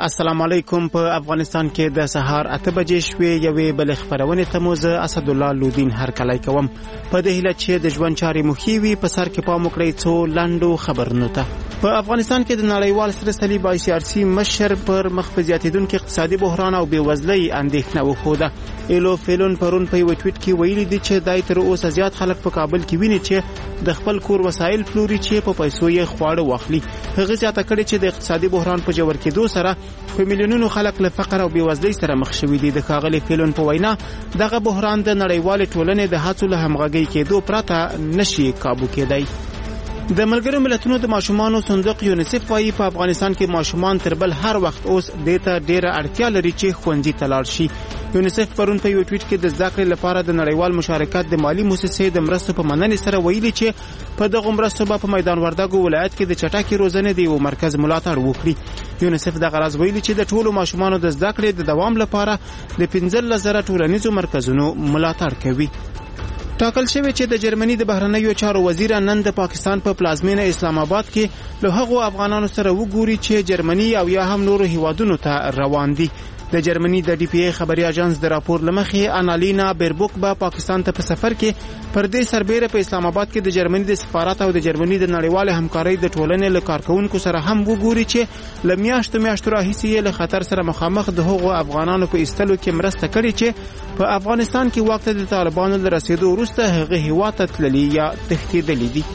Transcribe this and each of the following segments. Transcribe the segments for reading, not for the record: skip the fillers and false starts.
السلام علیکم. په افغانستان کې د سهار 8 بجې شوې یوې بل خبرونه ته موزه اسد الله لودین هر کله کوم په دې هیله چې د ژوند چارې مخیوي په سر کې پام وکړئ څو لاندو خبرونو ته. په افغانستان کې د نړیوال سره صلیب ICRC مشر پر مخ په زیاتیدونکو اقتصادي بحران او بېوزلۍ اندېښنه وښوده. ایلو فیلون پرون په یو ټویټ کې ویلي دي چې دای تر اوسه زیات خلک په کابل کې ویني چې د خپل کور وسایل پلوري چې په پیسو یې خواړه واخلي. هغه زیاته کړې چې د اقتصادي بحران په جوړ کېدو سره په میلیونونو خلک له فقر او بېوزلۍ سره مخ شوي دي. د ښاغلي فیلون په وینا دغه بحران د نړیوالې ټولنې د هڅو له همغږۍ کېدو پرته نشي کابو کېدی. د ملګرو ملتونو د ماشومانو صندوق یونیسف وايي په افغانستان کې ماشومان تر بل هر وخت اوس دته ډیره اړتیا لري چې ښوونځي ته لاړ شي. یونیسف پرون په یو ټویټ کې د زده کړې لپاره د نړیوال مشارکت د مالی مؤسسې د مرستو په مننې سره ویلي چې په دغه مرستو په میدان وردګو ولایت کې د چټکې روزنې د یو مرکز ملاتړ وکړي. یونیسف د غرض ویلي چې د ټولو ماشومانو د زده کړې د دوام لپاره د 15,000 ټولنیزو مرکزونو ملاتړ کوي. ټاکل شوی چې د جرمني د بهرنیو چارو وزیر نن د پاکستان په پلازمینه اسلام آباد کې له هغو افغانانو سره وګوري چې جرمني او یا هم نورو هیوادونو ته روان دي. د جرمني د DPA خبري اژانس د راپور لمخې انالینا بیربوک به پاکستان ته په سفر کې پر دې سربېره په اسلام آباد کې د جرمني د سفارت او د جرمني د نړیوال همکارۍ د ټولنې له کارکونکو سره هم وګوري چې له میاشتو راهیسې له خطر سره مخامخ د هغو افغانانو په ایستلو کې مرسته کړې چې په افغانستان کې وخت د طالبانو له رسیدو وروسته هغه هیواد ته تللي یا تښتېدلي دي.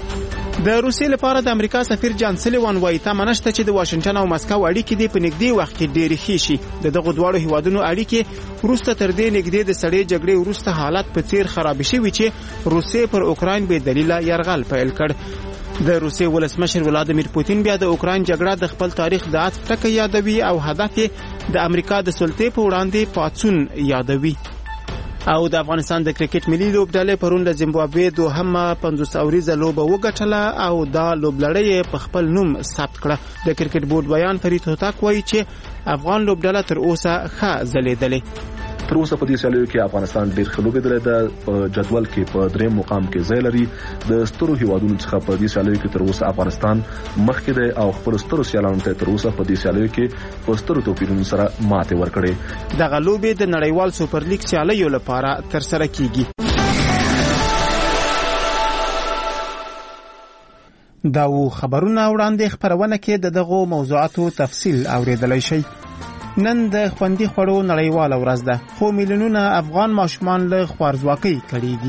د روسیې لپاره د امریکا سفیر جان سلیوان وایي تمه نشته چې د واشنگټن او مسکو اړیکې دې په نږدې وخت کې ډېرې ښې شي. دغه دواړو هیوادونو اړیکې وروسته تر دې نږدې د سړې جګړې وروسته حالت په څیر خراب شوي چې روسیې پر اوکراین بې دلیله یرغل پیل کړ. د روسیې ولسمشر ولادیمیر پوتین بیا د اوکراین جګړه د خپل تاریخ د عطف ټکی یادوي او هدف یې د امریکا د سلطې په وړاندې پاڅون یادوي. او د افغانستان د کرکټ ملي لوبډلې پرون د زیمبابوې دوهمه 50 اوریزه لوبه وګټله او دا لوبلړۍ په خپل نوم ثبت کړه. د کرکټ بورډ بیان فرید هوتک وایي چې افغان لوبډله تر اوسه ښه ځلېدلې. تر اوسه په دې سیالیو کې افغانستان ډېر ښه لوبېدلی ده. په جدول کې په درېیم مقام کې ځای لري. د سترو هیوادونو څخه په دې سیالیو کې تر اوسه افغانستان مخکې دی او خپل سترو سیالانو ته تر اوسه په دې سیالیو کې په سترو توپیرونو سره ماتې ورکړې. دغه لوبې د نړیوال سوپر لیګ سیالیو لپاره ترسره کیږي. دا و خبرونه وړاندې خبرونه کې دغه موضوعاتو تفصیل اوریدلای شي. نن د خوندي خوړو نړیواله ورځ ده خو میلیونونه افغان ماشومان له خوارځواکۍ کړېږي.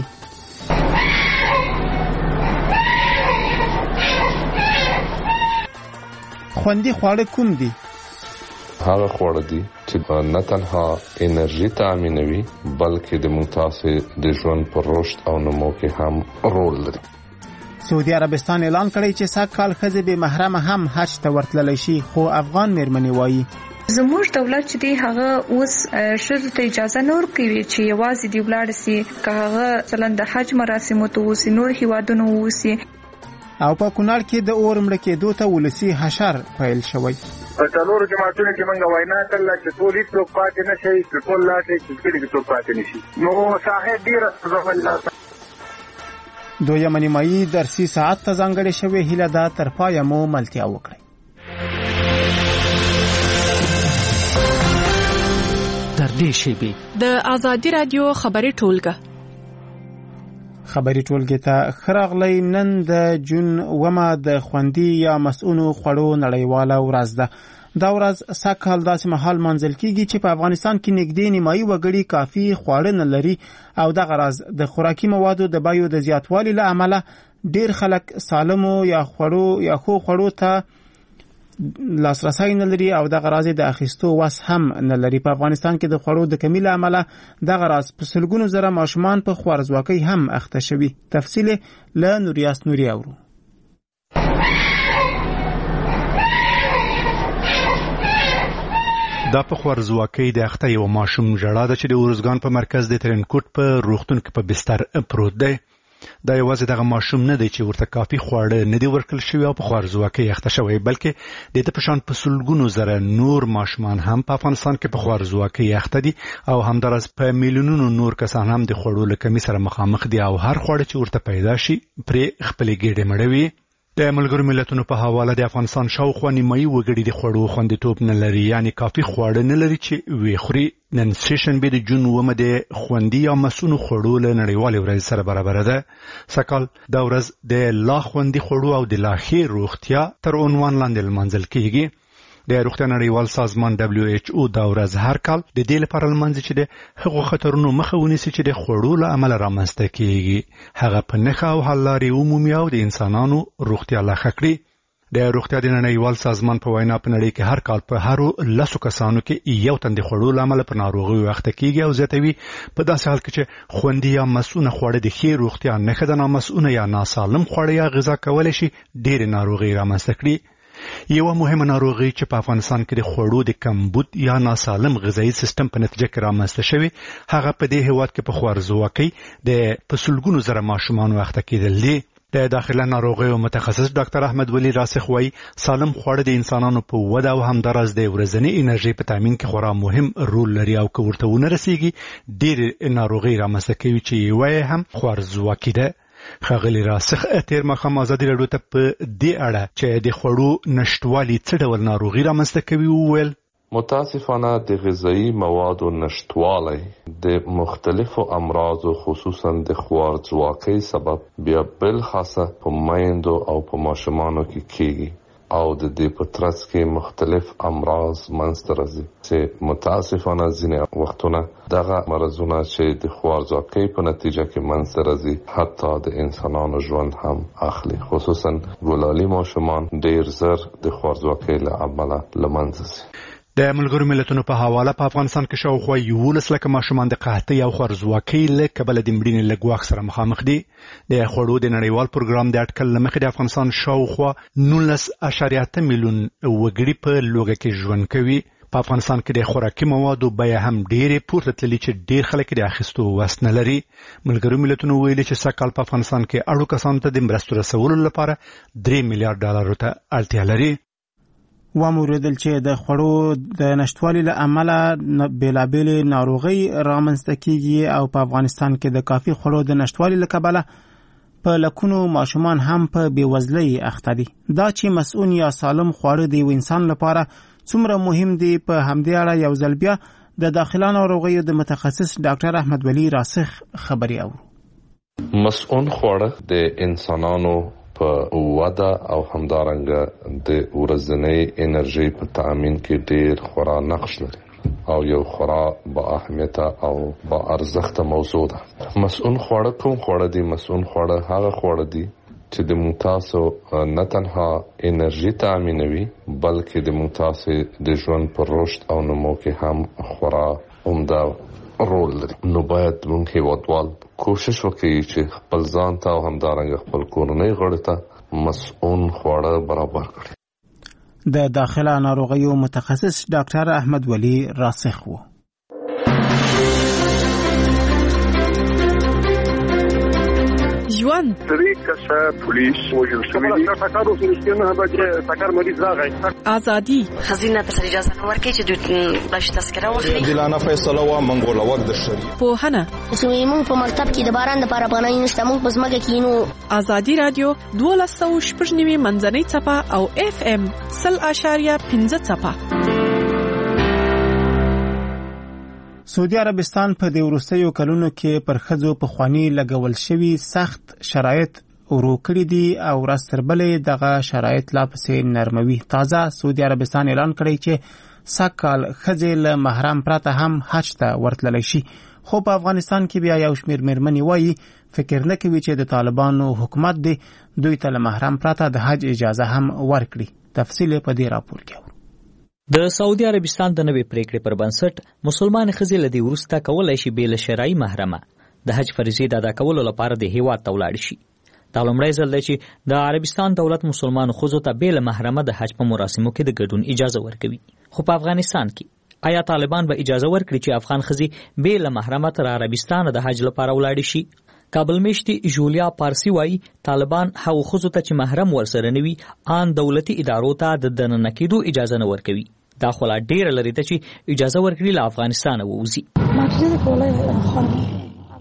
خوندي خواړه کوم دي؟ هغه خواړه دي چې نه تنها انرژي تامینوي بلکې د متاسې د ژوند پر رشد او نمو کې هم رول لري. سعودي عربستان اعلان کړی چې سږ کال ښځې بې محرمه هم حج ته ورتللی شي خو افغان میرمنې وایي زموږ دولت چې دی هغه اوس ښځو ته اجازه نه ورکوي چې یوازې دی ولاړ سي که هغه مثلا د حج مراسمو ته ووسي نور هیوادونو ووسي. او په کونړ کې د اور مړه کېدو ته ولسي حشر پیل شوی. په څلورو جماعتونو کې موږ وینا کړله چې ټول هیڅوک پاتې نه شي چې ټول لاړ شي چې کلي کې څوک پاتې نه شي. نو صاحب ډېره زغمل دویمه نیمایي درسي ساعت ته ځانګړې شوې هیله ده تر پایه مو ملتیا وکړئ. د آزادی رادیو خبری ټولګه خبری ټولګه ته خراغلی. نن د جون ومه د خوندي یا مسؤونو خوړو نړیواله ورځ ده. دا ورځ سږکال داسې مهال منځل کیږي چې په افغانستان کې نږدې نیمایي وګړي کافي خواړه نه لري او دغه راز د خوراکي موادو د بیو د زیاتوالي له امله ډیر خلک سالمو یا خو خوړو ته لاسرسی نه لري او دغه راز د اخیستو وس هم نه لري. په افغانستان کې د خوړو د کمی له امله دغه راز په سلګونو زره ماشومان په خوارځواکۍ هم اخته شوي. تفصیل له نوریاس نوري اورو. دا په خوارځواکۍ د اخته یو ماشوم ژړا ده چې د اورزګان په مرکز د ترنکوټ په روغتون کې په بستر پروت دی. دا یوازې دغه ماشوم نه دی چې ورته کافي خواړه نه دی ورکړل شوی او په خوارځواکۍ اخته شوی بلکې د دې په شان په سلګونو زره نور ماشومان هم په افغانستان کې په خوارځواکۍ اخته دي او همدارس په میلیونونو نور کسان هم د خوړو له کمی سره مخامخ دي او هر خواړه چې ورته پیدا شي پرې خپلې ګېډې مړوي. د ملګرو ملتونو په حواله د افغانستان شاوخوا نیمایي وګړي د خوړو خوندیتوب نه لري، یعنی کافي خواړه نه لري چې وی خوري. نن سیشنبه د جون 9 د خوندي یا مسونو خوړو له نړیوالې ورځې سره برابر ده. سکهال دا ورځ د لا خوندي خوړو او د لا ښې روغتیا تر عنوان لاندې لمانځل کیږي. د روغتیا نړیوال سازمان WHO دا ورځ هر کال د دې لپاره لمانځي چې د هغو خطرونو مخه ونیسي چې د خوړو له امله رامنځته کیږي، هغه په نښه او حل لارې ومومي او د انسانانو روغتیا لا ښه کړي. د روغتیا د نړیوال سازمان په وینا په نړۍ کې هر کال په هرو 10 کسانو کې یو تن د خوړو له امله په ناروغۍ وخته کیږي او زیاتوي په داسې حال کې چې خوندي یا مسونه خواړه د ښې روغتیا نښه ده، نامسونه یا ناسالم خواړه یا غذا کولی شي ډېرې ناروغۍ رامنځته کړي. یو مهمه ناروغي چې په افغانستان کې د خوړو د کمبود یا ناسالم غذایی سیستم په نتیجه کې رامنځته شوی، هغه په دې هیواد کې په خوارزواکۍ د پسلګونو زره ماشومان وخته کېدل دي. د داخله ناروغیو متخصص ډاکټر احمد ولی راسخ وایي سالم خواړه د انسانانو په وده او همداراز د ورځنی انرژي په تامین کې خورا مهم رول لري او که ورته ونه رسیږي ډېر ناروغي رامنځته کوي چې یوه هم خوارزواکي ده. ښاغلي راسخ تیر ماښام ازادي راډیو ته په دې اړه چې د خوړو نشتوالي څه ډول ناروغي رامنځته کوي وویل متاسفانه د غذایی موادو نشتوالی د مختلفو امراضو خصوصا د خوارځواکۍ سبب بیا بل خاصه په میندو او په ماشومانو کې کیږي او د دې په ترڅ کې مختلف امراض منځته راځي چې متاسفانه ځینې وختونه دغه مرضونه چې د خوارځواکۍ په نتیجه کې منځته راځي حتی د انسانانو ژوند هم اخلي، خصوصا ګلالي ماشومان ډېر زر د خوارځواکۍ له امله له منځه ځي. د ملګرو ملتونو په حواله په افغانستان کې شاوخوا 11 لکه ماشومان د قحطۍ او خوارځواکۍ له کبله د مړینې له ګواښ سره مخامخ دي. د خوړو د نړیوال پروګرام د اټکل له مخې د افغانستان شاوخوا 19.8 میلیون وګړي په لوږه کې ژوند کوي. په افغانستان کې د خوراکي موادو بیه هم ډېرې پورته تللي چې ډېر خلک د اخیستو وس نه لري. ملګرو ملتونو ویلي چې سږ کال په افغانستان کې اړو کسانو ته د مرستو رسولو لپاره $3 میلیارډ ته اړتیا لري. وموریدل چې د خوړو د نشتوالي له امله بیلابېلې ناروغۍ رامنځته کیږي او په افغانستان کې د کافي خوړو د نشتوالي له کبله په لکونو ماشومان هم په بېوزلۍ اخته دي. دا چې مسؤن یا سالم خواړه د یو انسان لپاره څومره مهم دي په همدې اړه یو ځل بیا د داخله ناروغیو د متخصص ډاکټر احمد ولی راسخ خبري اورو. مسؤن خواړه د انسانانو په وده او همدارنګه د ورځنی انرژي په تامین کې ډېر خورا نقش لري او یو خورا با اهمیت او با ارزښت موضوع ده. مسؤن خواړه کوم خواړه دي؟ مسؤن خواړه هغه خواړه دي چې د متاسو نه تنها انرژي تامینوي بلکې د متاسو د ژوند پر رشد او نمو کې هم خورا عمده رول لري. نو باید موږ هیوادوال کوشش وکړي چې خپل ځان ته او همدارنګه خپل کورنۍ غړو ته مسؤن خواړه برابر کړي. د داخله ناروغیو متخصص ډاکټر احمد ولی راسخ و. ژوند طریقه پولیس وجل شوی دی تکارو سنشتنه به تکار مریض راغی ازادي خزینه ته اجازه ورکړي چې د بلش تذکره واخلي دلانه فیصله و منګول وخت د شریعت په هنه سویمون په مکتب کې د باران د لپاره بنای نشته موږ په سمګه کې نو ازادي رادیو 1290 منځنۍ چپه او FM 0.15 چپه. سعودي عربستان په دې وروستیو کلونو کې پر ښځو په خواني لګول شوي سخت شرایط ورو کړي دي او ورځ تر بلې دغه شرایط لا پسې نرموي. تازه سعودي عربستان اعلان کړی چې سږ کال ښځې له محرم پرته هم حج ته ورتللی شي، خو په افغانستان کې بیا یو شمېر مېرمنې وایي فکر نه کوي چې د طالبانو حکومت دی دوی ته له محرم پرته د حج اجازه هم ورکړي. تفصیل په دې راپور کې د سعودي عربستان د نوې پریکړې پر بنسټ مسلمان ښځې له دې وروسته کولای شي بې له شرعي محرمه د حج فریضې د ادا کولو لپاره د هیواد ته ولاړ شي. دا لومړی ځل دی چې د عربستان دولت مسلمان ښځو ته بې له محرمه د حج په مراسمو کې د ګډون اجازه ورکوي. خو په افغانستان کې آیا طالبان به اجازه ورکړي چې افغان ښځې بې له محرمه تر عربستان د حج لپاره ولاړ شي؟ کابل میشتي جولیا پارسی وایي طالبان هغو ښځو ته چې محرم ورسره نه وي آن دولتي ادارو ته د دننه کېدو اجازه نه ورکوي. دا خو لا ډېره لرې ده چې اجازه ورکړي له افغانستانه ووځي.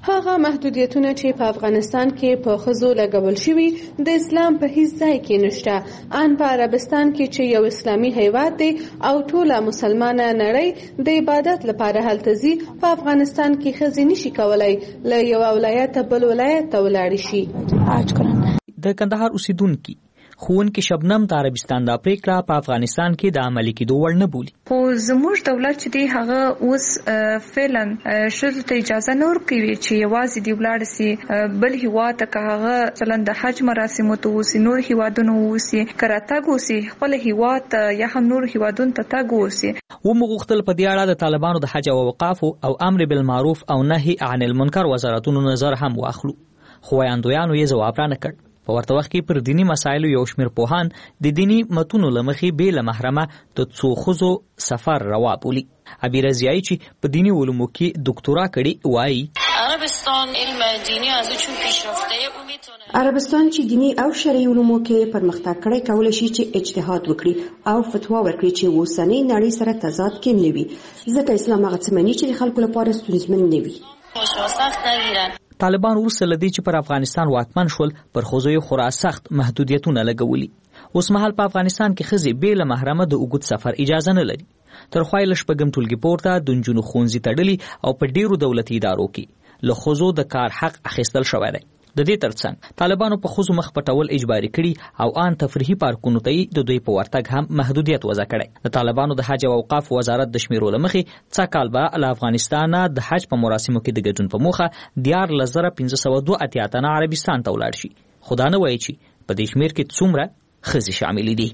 هغه محدودیتونه چې په افغانستان کې په ښځو لګول شوي د اسلام په هیڅ ځای کې نشته. ان په عربستان کې چې یو اسلامي هیواد دی او ټوله مسلمانه نړۍ د عبادت لپاره هلته ځي، په افغانستان کې ښځې نشي کولای له یو ولایت بل ولایت ته ولاړ شي. د کندهار اوسیدونکي ښوونکي شبنم د عربستان د پریکړه په افغانستان کې د عملي کېدو وړ نه بولي. خو زموږ دولت چې دی هغه اوس فعلا ښځو ته اجازه نه ورکوي چې یوازې دی ولاړ سي بل هیواد ته، که هغه مثلا د حج مراسمو ته اوسي، نور هیوادونو اوسي، که راتګ اوسي خپل هیواد ته یا هم نور هیوادونو ته تګ اوسي. وموږ غوښتل په دې اړه د طالبانو د حج او اوقافو او امر بالمعروف او نهي عن المنکر وزارتونو نظر هم واخلو، خو ویاندویانو یې ځواب را نه کړ. په ورته وخت کې پر دینی مسایلو یو شمېر پوهان د دینی متونو له مخې بې له محرمه د څو ښځو سفر روا بولي. عبیره ضیایی چې په دینی علومو کې دکتورا کړې وایي عربستان علم دینی از چون پیشرفته میتونه عربستان چې دینی او شرعي علومو کې پرمختګ کړی کولای شي چې اجتهاد وکړي او فتوا ورکړي چې اوسنۍ نړۍ سره تضاد کې نه وي، ځکه اسلام هغه څه مني چې د خلکو لپاره ستونزمن نه وي. طالبان وروسته له دې چې پر افغانستان واکمن شول پر ښځو خورا سخت محدودیتونه لګولي. اوس مهال په افغانستان کې ښځې بې له محرمه د اوږد سفر اجازه نه لري. تر خوا یې له شپږم ټولګي پورته د نجونو ښوونځي تړلي او په ډېرو دولتي ادارو کې له ښځو د کار حق اخیستل شوی دی. د دې ترڅنګ طالبانو په ښځو مخ پټول اجباري کړي او ان تفریحي پارکونو ته د دوی په ورتګ هم محدودیت وضع کړی. د طالبانو د حج او اوقاف وزارت د شمیرو له مخې څه کال به له افغانستانه د حج په مراسمو کې د ګډون په موخه 14582 تنه عربستان ته ولاړ شي. خدا نه وایي چې په دې شمیر کې څومره ښځې شامل دي.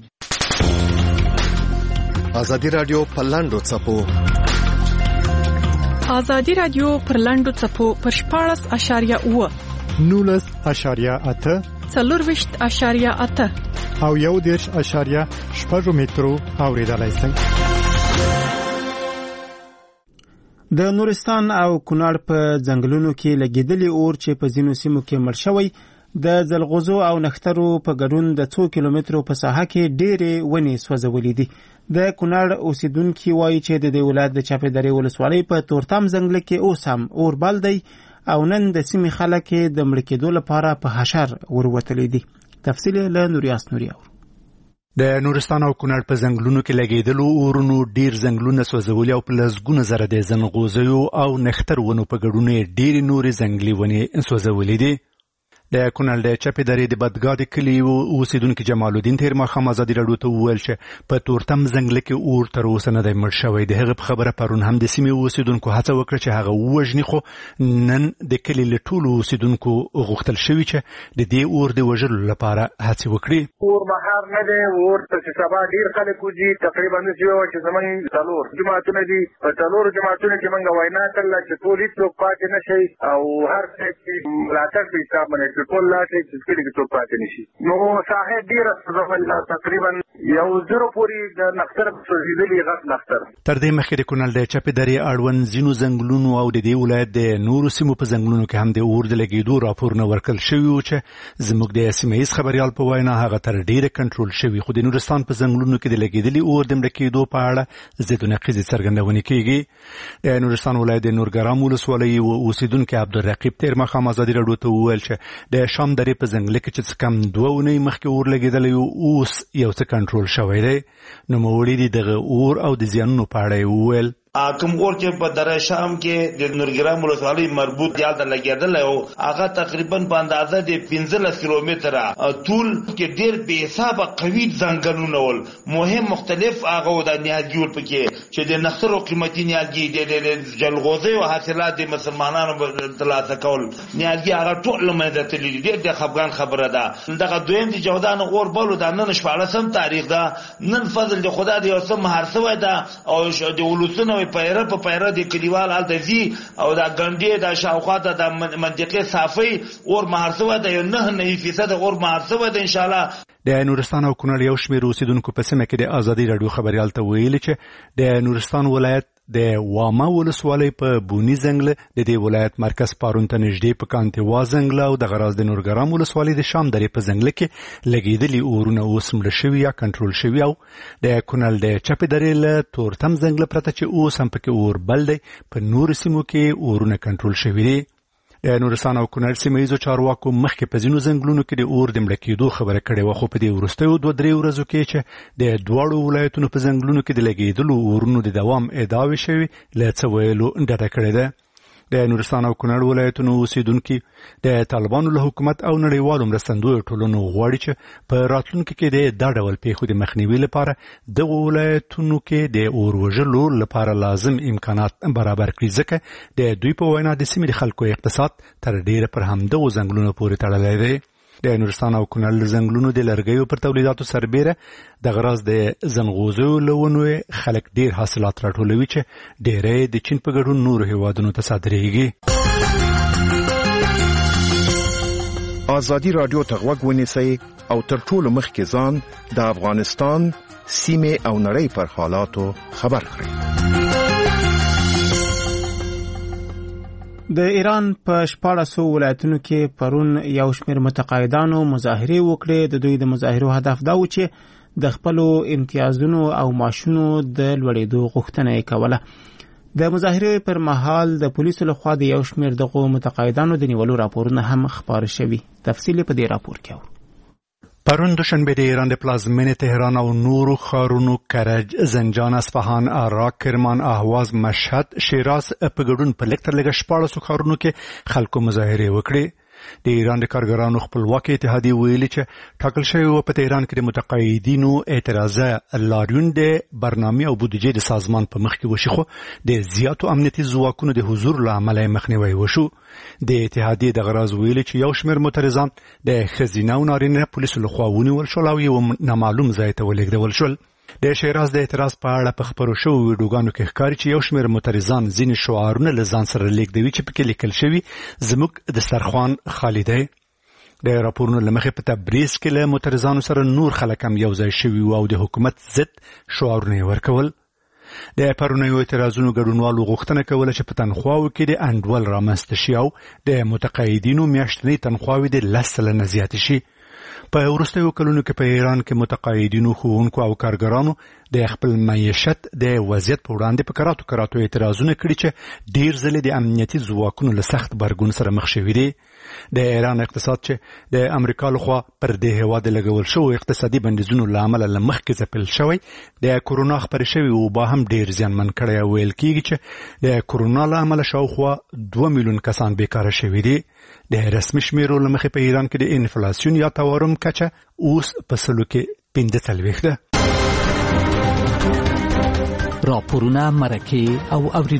ازادي رادیو په لاندو څپو ازادي رادیو پر لاندو څپو پر 14.8 19.8 4.8 او 1.6 مترو اوریدلای شئ. د نورستان او کونړ په ځنګلونو کې لګیدلي اور چې په ځینو سیمو کې مړ شوی، د ځلغوزو او نخترو په ګډون د 2 کیلومترو په ساحه کې ډېرې ونې سوځولې دي. د کونړ اوسیدونکي وایي چې د دې ولایت د چاپېدرې ولسوالۍ په تورتم ځنګل کې اوس هم اور بل دی او نن د سیمې خلک د مړ کېدو لپاره په حشر وروتلي دي. تفصیل له نوریاس نوریا. د نورستان او کونړ په ځنګلونو کې لګیدلو اورونو ډیر ځنګلونه سوځولي او په لسګونه زره د ځنغوزیو او نختر ونو په ګډون ډیر نورې ځنګلي ونې سوځولې دي. د کونړ د چاپېدرې د بدګاد کلي اوسیدونکي جمال الدین تیر ماښام ازادي راډیو ته وویل چې په تورتم ځنګل کې اور تر اوسه نه دی مړ شوی. د هغه په خبره پرون هم د سیمې اوسیدونکو هڅه وکړه چې هغه ووژني، خو نن د کلي له ټولو اوسیدونکو غوښتل شوي چې د دې اور د وژلو لپاره هڅې وکړي. اور مهار نه دی، اور چې سبا ډیر خلک وځي، تقریبا یو چې زمونږ څلور جماعتونه دي، په څلورو جماعتونو کې موږ وینا کړله چې ټول هېڅوک پاتې نه شي او هر څوک چې ملاتړ په حساب باندې ټول لاټې چې کلی کې څوک پاتې نشي. نو ساحه ډېره سوځولې، تقریبا 1 پورې د نختر سوځېدلي غټ نختر. تر دې مخکې د کونړ د چاپېدرې اړوند ځینو ځنګلونو او د دې ولایت د نورو سیمو په ځنګلونو کې هم د اور د لګېدو راپورونه ورکړل شوي وو چې زموږ د سیمه ییز خبریال په وینا هغه تر ډېره کنټرول شوي، خو د نورستان په ځنګلونو کې د لګېدلي اور د مړه کېدو په اړه ضد و نقیضې څرګندونې کېږي. د نورستان ولایت د نورګرام ولسوالۍ اوسیدونکي عبدالرقیب تیر ماښام ازادي راډیو ته وویل چې د شام درې په ځنګل کې چې کم 2 اونۍ مخکې اور لګېدلی اوس یو څه کنټرول شوی دی. نوموړي د دغه اور او د زیانونو په اړه یې وویل کوم اور چې په دره شام کې د نورګرام ولسوالۍ مربوط دیال ته لګېدلی او هغه تقریبا په اندازه د 15 کیلومتره طول کې ډېر بې حسابه قوي ځنګلونه ول، مهم مختلف هغه د نیالګي ول پکې چې د نخترو قیمتي نیالګي د جلغوزیو حاصلات د مسلمانانو ترلاسه کول نیالګي هغه ټول له منځه تللي دي. ډېر د خفګان خبره ده. دغه دویم د جودان اور بلو د نن 14 تاریخ ده. نن فضل د خدا د یو څه مهار شوی ده او د ولسونو په د کلیوال هلته ځي او دا ګنډې د شاوخوا د منطقې صافۍ اور مهار شوی ده، یو 9% اور مهار شوی ده. انشاءالله د نورستان او کونړ یو شمېر اوسیدونکو په سیمه کې د ازادي راډیو خبریال ته ویلي چې د نورستان ولایت د واما ولسوالۍ په بونی ځنګل د دې ولایت مرکز پارون ته نږدې په کانتیوا ځنګل او د غراز د نورګرام ولسوالۍ د شام درې په ځنګل کې لګېدلي اورونه اوس مړه شوي یا کنټرول شوي، او د کونړ د چاپېدرې له تورتم ځنګل پرته چې اوس هم پکې اور بل دی په نورو سیمو کې اورونه کنټرول شوي دي. د نورستان او کونړ سیمه ییزو چارواکو مخکې په ځینو ځنګلونو کې د اور د مړه کېدو خبره کړې وه، خو په دې وروستیو 2-3 ورځو کې چې د دواړو ولایتونو په ځنګلونو کې د لګېدلو اورونو د دوام ادعاوې شوي له څه ویلو ډډه کړې ده. د نورستان او کونړ ولایتونو اوسیدونکي د طالبانو له حکومت او نړیوالو مرستندویو ټولنو غواړي چې په راتلونکي کې د دا ډول پیښو د مخنیوي لپاره دغه ولایتونو کې د اور وژلو لپاره لازم امکانات برابر کړي، ځکه د دوی په وینا د سیمې د خلکو اقتصاد تر ډیره پر همدغو ځنګلونو پورې تړلی دی. د نورستان او کونړ ځنګلونو د لرګیو پر تولیداتو سربیره د غراز د ځنغوزیو له ونو خلک ډیر حاصلات راټولوي چې ډیری د چین په ګډون نورو هیوادونو ته صادریږي. ازادي رادیو ته غوږ ونیسئ او تر ټولو مخکې ځان د افغانستان سیمې او نړۍ پر حالاتو خبر کړئ. د ایران په 14 ولایتونو کې پرون یو شمېر متقاعدانو مظاهرې وکړې. د دوی د مظاهرو هدف دا و چې د خپلو امتیازونو او معاشونو د لوړېدو غوښتنه یې کوله. د مظاهرې پر مهال د پولیسو لخوا د یو شمېر دغو متقاعدانو د نیولو راپورونه هم خپاره شوي. تفصیل په دې راپور کې اورو. پرون دوشنبه د ایران د پلازمینې تهران او نورو ښارونو کرج، زنجان، اصفهان، عراق، کرمان، اهواز، مشهد، شیراز په ګډون په لږ تر لږه 14 ښارونو کې خلکو مظاهرې وکړې. د ایران د کارګرانو خپلواکي اتحادیې ویلي چې ټاکل شوی و په تهران کې د متقاعدینو اعتراضه لاریون د برنامې او بودیجې د سازمان په مخ کې وشي، خو د زیاتو امنیتي ځواکونو د حضور له امله مخنیوی وشو. د اتحادیې د غراز ویلي چې یو شمېر معترضان د ښځینه او نارینه پولیسو لخوا ونیول شول او یو نامعلوم ځای ته ولېږدول شول. د شیراز د اعتراض په اړه په خبرو شوو ویډیوګانو کې ښکاري چې یو شمېر معترضان ځینې شعارونه له ځان سره لیږدوي چې پکې لیکل شوي زموږ دسترخوان خالي دی. د راپورونو له مخې په تبریز کې له معترضانو سره نور خلک هم یو ځای شوي وو او د حکومت ضد شعارونه یې ورکول. د پرونیو اعتراضونو ګډونوالو غوښتنه کوله چې په تنخواو کې د انډول رامنځته شي او د متقاعدینو میاشتنۍ تنخواوې د 10 سلنه زیاتې شي. په وروستیو کلونو کې په ایران کې متقاعدینو، ښوونکو او کارګرانو د خپل معیشت د وضعیت په وړاندې په کراتو اعتراضونه کړي چې ډیر ځله د امنیتي ځواکونو له سخت برګون سره مخ شوي دي. د ایران اقتصاد چې د امریکا لخوا پر دې هیواد لګول شو اقتصادي بندیزونو له امله له مخکې ځپل شوی، د کورونا خپرې شوې وبا هم ډیر زیانمن کړی. ویل کېږي چې د کورونا له امله شاوخوا 2 میلیون کسان بیکاره شوي دي. د رسمي شمیرو له مخې په ایران کې د انفلاسیون یا تورم کچه اوس په 45 ده. راپورونه، مرکې او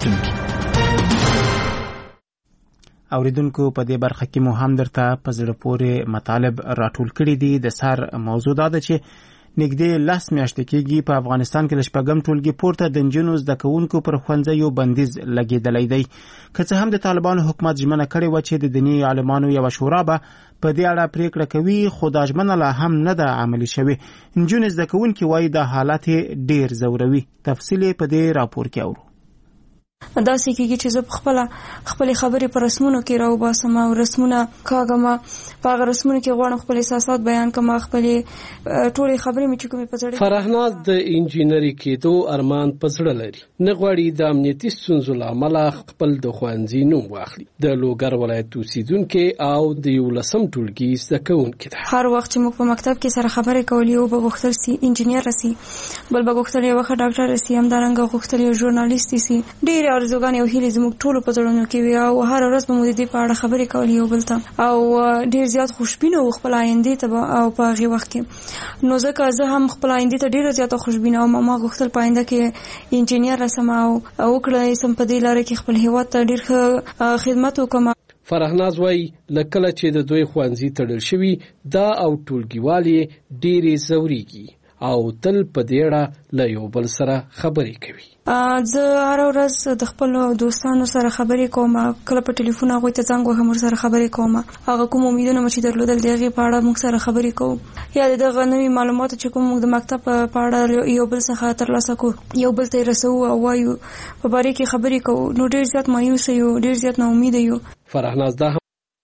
اوریدونکو په دې برخه کې مو هم درته په زړه پورې مطالب راټول کړي دي. د سر موضوع دا ده چې نږدې 10 میاشتې کېږي په افغانستان کې له شپږم ټولګي پورته د نجونو زده کوونکو پر ښوونځیو بندیز لګېدلی دی. که څه هم د طالبانو حکومت ژمنه کړې وه چې د دیني عالمانو یوه شورا به په دې اړه پریکړه کوي، خو دا ژمنه لا هم نه ده عملي شوې. نجونې زده کوونکي وایي دا حالات ډېر ځوروي. تفصیل په دې راپور کې اورو. دا سکیږي چې زه خپل خبرې پر رسمونو کې راوباسم او رسمونه کاغم، په هغه رسمونو کې غواړم خپل احساسات بیان کړم، خپل ټولې خبرې مې چې کومې په زړه. فرهناز د انجینری کېدو ارمان په زړه لري، نه غواړي د امنیتي ستونزو له امله خپل د ښوونځي نوم واخلي. د لوګر ولایت اوسیدونکي او د 11م ټولګي زده کوونکي ده. هر وخت چې موږ په مکتب کې سره خبرې کولې او به غوښتل سي انجینر راسي، بل به غوښتل یو ښه ډاکټر راسي، همدارنګه غوښتل یو ژورنالیست سي. ډېر ارزوګانې او هیلې زموږ ټولو په زړونو کې وي او هر ورځ به مو د دې په اړه خبرې کولې یو بل ته او ډېر زیات خوشبینه وو خپل آیندې ته او په هغې وخت کې. نو ځکه زه هم خپل آیندې ته ډېره زیاته خوشبینه وم. ما غوښتل په آینده کې انجینر راسم او وکړی سم په دې لاره کې خپل هېواد ته ډېر ښه خدمت وکړم. فرهناز وایي له کله چې د دوی ښوونځي تړل شوي دا او ټولګیوالې ډېرې ځورېږي او تل په دې اړه له یو بل سره خبرې کوي. زه هر ورځ د خپل دوستانو سره خبرې کوم، کله په ټلیفون هغوی ته زنګ وهم ورسره خبرې کوم، هغه کوم امیدونه مې چې درلودل د هغې په اړه موږ سره خبرې کوو، یا د دغه نوي معلوماتو چې کوم موږ د مکتب په اړه یو بل څخه ترلاسه کوو، یو بل ته یې رسوو او وایو، په باره کې خبرې کوو. نو ډېر زیات مایوسه یو، ډېر زیات ناامیده یو. فرهناز دا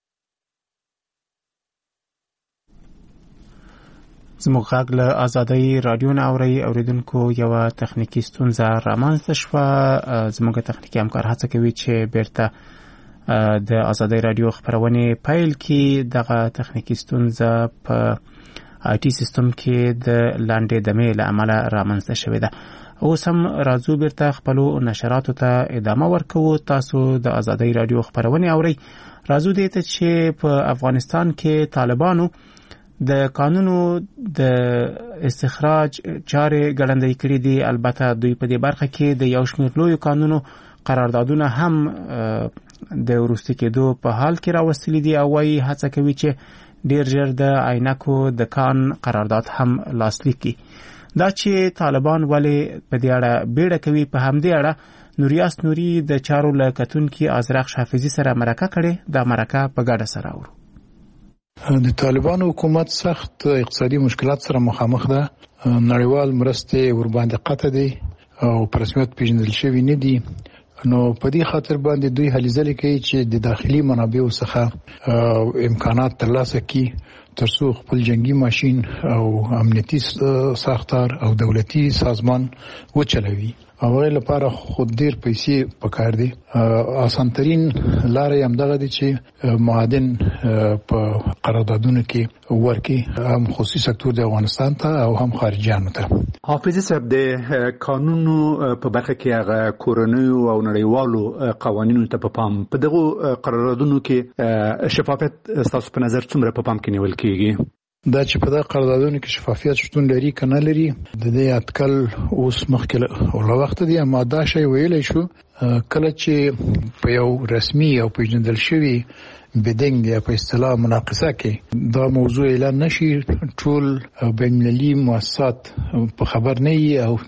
زموږ غږ له ازادۍ رادیو نه اورئ. اوریدونکو یوه تخنیکي ستونزه رامنځته شوه. زموږ تخنیکي همکار هڅه کوي چې بیرته د آزادۍ رادیو خبرونه پیل کې دغه تخنیکی ستونزه په آی ټي سیستم کې د لاندې دمې له امله رامنځته شوې ده. اوس هم راځو بیرته خپلو نشراتو ته ادامه ورکوو. تاسو د آزادۍ رادیو خبرونه اورئ. راځو دې ته چې په افغانستان کې طالبانو د قانونو د استخراج چارې ګړندۍ کړې دي. البته دوی په دې برخه کې د یو شمېر لویو قانونو قراردادونه هم د وروسته کېدو په حال کې راوستلي دي او وايي هڅه کوي چې ډیر ژر د عینکو د کان قرارداد هم لاسلیک کړي. دا چې طالبان ولې په دې اړه بیړه کوي، په همدې اړه نوریاس نوري د چارو له کتونکي ازرق حافظي سره مرکه کړې. دا مرکه په ګډه سره اورو. د طالبانو حکومت سخت اقتصادي مشکلات سره مخامخ ده. نړیوال مرستې ورباندې قطع دي او په رسمیت پیژندل شوی نه دي. نو په دې خاطر باندې دوی هلې ځلې کوي چې د داخلي منابعو څخه امکانات ترلاسه کړي ترڅو خپل جنگي ماشين او امنیتي ساختار او دولتي سازمان وچلوي. هغه لپاره خود ډیر پیسې پکار دي. آسان ترين لارې هم دغه دي چې معادن په قراردادونو کې ورکي، هم خصوصي سکتور د افغانستان ته او هم خارجيانو ته. حافظي صاحب د قانونو په برخه کې هغه کورنیو او نړیوالو قوانینو ته په پام په دغه قراردادونو کې شفافیت تاسو په نظر څومره په پام کې نیول کیږي؟ دا چې په دغه قراردادونو کې شفافیت شتون لري کنه لري د دې اټکل اوس مخکې او له وخت دی اما دا شی ویلای شو کله چې په یو رسمي او پیژندل شوی بدنګ یا په اصطلاح مناقصه کې دا موضوع اعلان نشي، ټول بین‌المللي مؤسسات په خبر نه وي او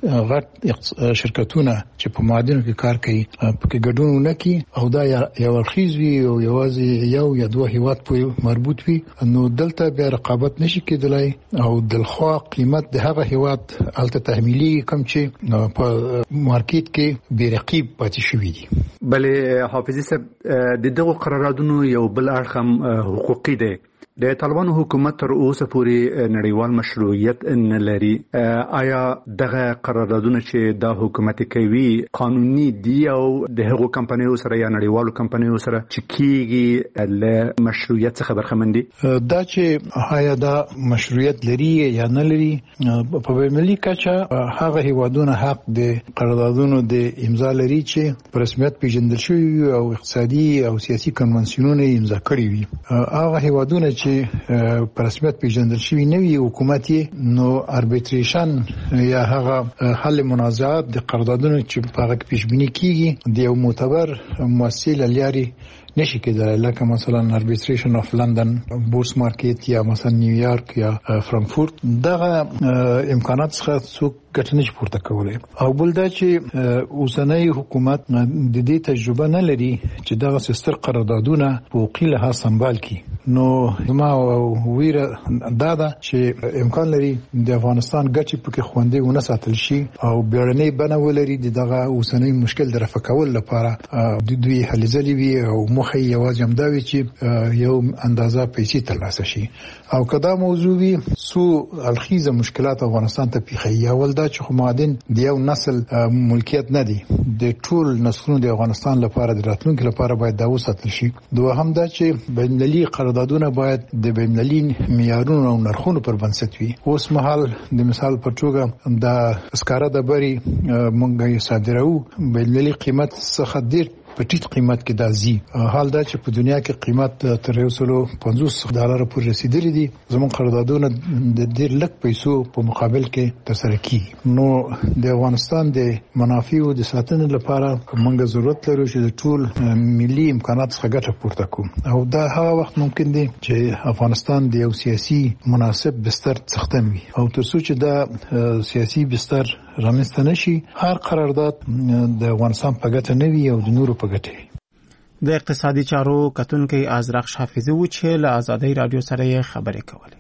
غټ شرکتونه چې په معادنو کې کار کوي په کې ګډون نه کوي او دا یو الخیز وي او یوازې یو یا دوه هیواد په مربوط وي. نو دلته بیا رقابت نشي کېدلای او دلخوا قیمت د هغه هیواد الته تحمیلي کم چې په مارکیټ کې بې رقیب پاتې شوی دي. بلې حافظي صاحب د دغه قراردادونو یو بل اړخ حقوقي دی. د طالبانو حکومت تر اوسه پورې نړیوال مشروعیت نه لري. آیا دغه قراردادونه چې د حکومت کوي قانوني دي او د هغو کمپنیو سره یا نړیوالو کمپنیو سره چې کیږي له مشروعیت څخه برخمن دي؟ دا چې آیا دا مشروعیت لري یا نه لري په بین‌المللي کچه هغه هیوادونه حق د قراردادونو د امضا لري چې په رسمیت پیژندل شوی او اقتصادي او سیاسي کنوانسیونونه امضا کړی وي. هغه هیوادونه چې په رسمیت پیژندل شوی نه وي حکومت نو اربیټریشن یا هغه حل منازعات د قراردادونو چې په هغه کې پیشبینی کیږي د یو معتبر مؤسسې لاري نشي کېدای، لکه مثلا اربیټریشن اف لندن بورس مارکیټ یا مثلا نیویارک یا فرانکفورت. دغه امکانات څخه څوک ګټه نشي پورته کولای. او بل دا چې اوسنۍ حکومت د دې تجربه نه لري چې دغه ستر قراردادونه په حقوقي لحاظ سمبال کړي. نو ما ویره دا ده چې امکان لري د افغانستان ګټې پکې خوندې ونه ساتل شي او بیړنۍ بڼه ولري دغه اوسنۍ مشکل د رفع کول لپاره د دوی هلې ځلې وي او مخه یوازې هم دا وي چې یو اندازه پیسې ترلاسه شي. او کدا موضوع وي سو الخیزه مشکلات افغانستان ته پیښي. اول دا چې معادن د یو نسل ملکیت نه دي، د ټول نسلونو د افغانستان لپاره د راتلونکو لپاره باید دا وساتل شي. دوهم دا چې بین‌المللي قراردادونه باید د بین‌المللي معیارونو او نرخونو پر بنسټ وي. اوس مهال د مثال په توګه د اسکاره د بری مونږه صادرو بین‌المللي قیمت څخه ډیر په ټیټ قیمت کې دازي. حال دا چې په دنیا کې قیمت تر $150 پورې رسیدلی دي، زموږ قراردادونه د ډیر لږ پیسو په مقابل کې ترسره کیږي. نو د افغانستان د منافعو د ساتنې لپاره موږ ضرورت لرو چې د ټول ملي امکانات څخه ګټه پورته کړو او دا هغه وخت ممکن دی چې افغانستان د یو سیاسي مناسب بستر څښتن وي او تر څو چې دا سیاسي بستر رامنځته نشي هر قرارداد د افغانستان په ګټه نه وي او د نورو په ګټه وي. د اقتصادي چارو کتونکي ازرق حافظي و چې له آزادۍ رادیو سره یې خبرې کولې.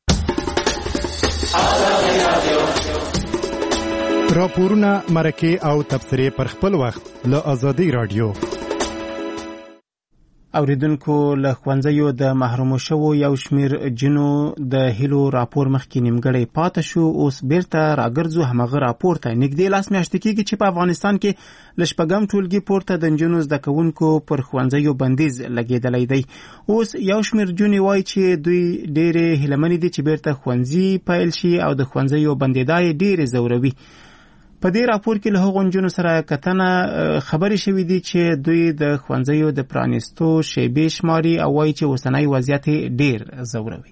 راپورونه مرکه او تبصرې پر خپل وخت له آزادۍ رادیو. اوریدونکو له ښوونځیو د محرومو شوو یو شمیر جنو د هیلو راپور مخکې نیمګړی پاتې شو، اوس بیرته راګرځو همغه راپور ته. نږدې 10 میاشتې کېږي چې په افغانستان کې له شپږم ټولګي پورته د نجونو زده کوونکو پر ښوونځیو بندیز لګېدلی دی. اوس یو شمیر جونې وایي چې دوی ډېرې هیلهمنې دي چې بیرته ښوونځي پیل شي او د ښوونځیو بندېدا یې ډېرې ځوروي. په دې راپور کې له هغو نجونو سره کتنه خبرې شوې دي چې دوی د ښوونځیو د پرانیستو شیبې شماري او وایي چې اوسنی وضعیت ډېر ځوروي.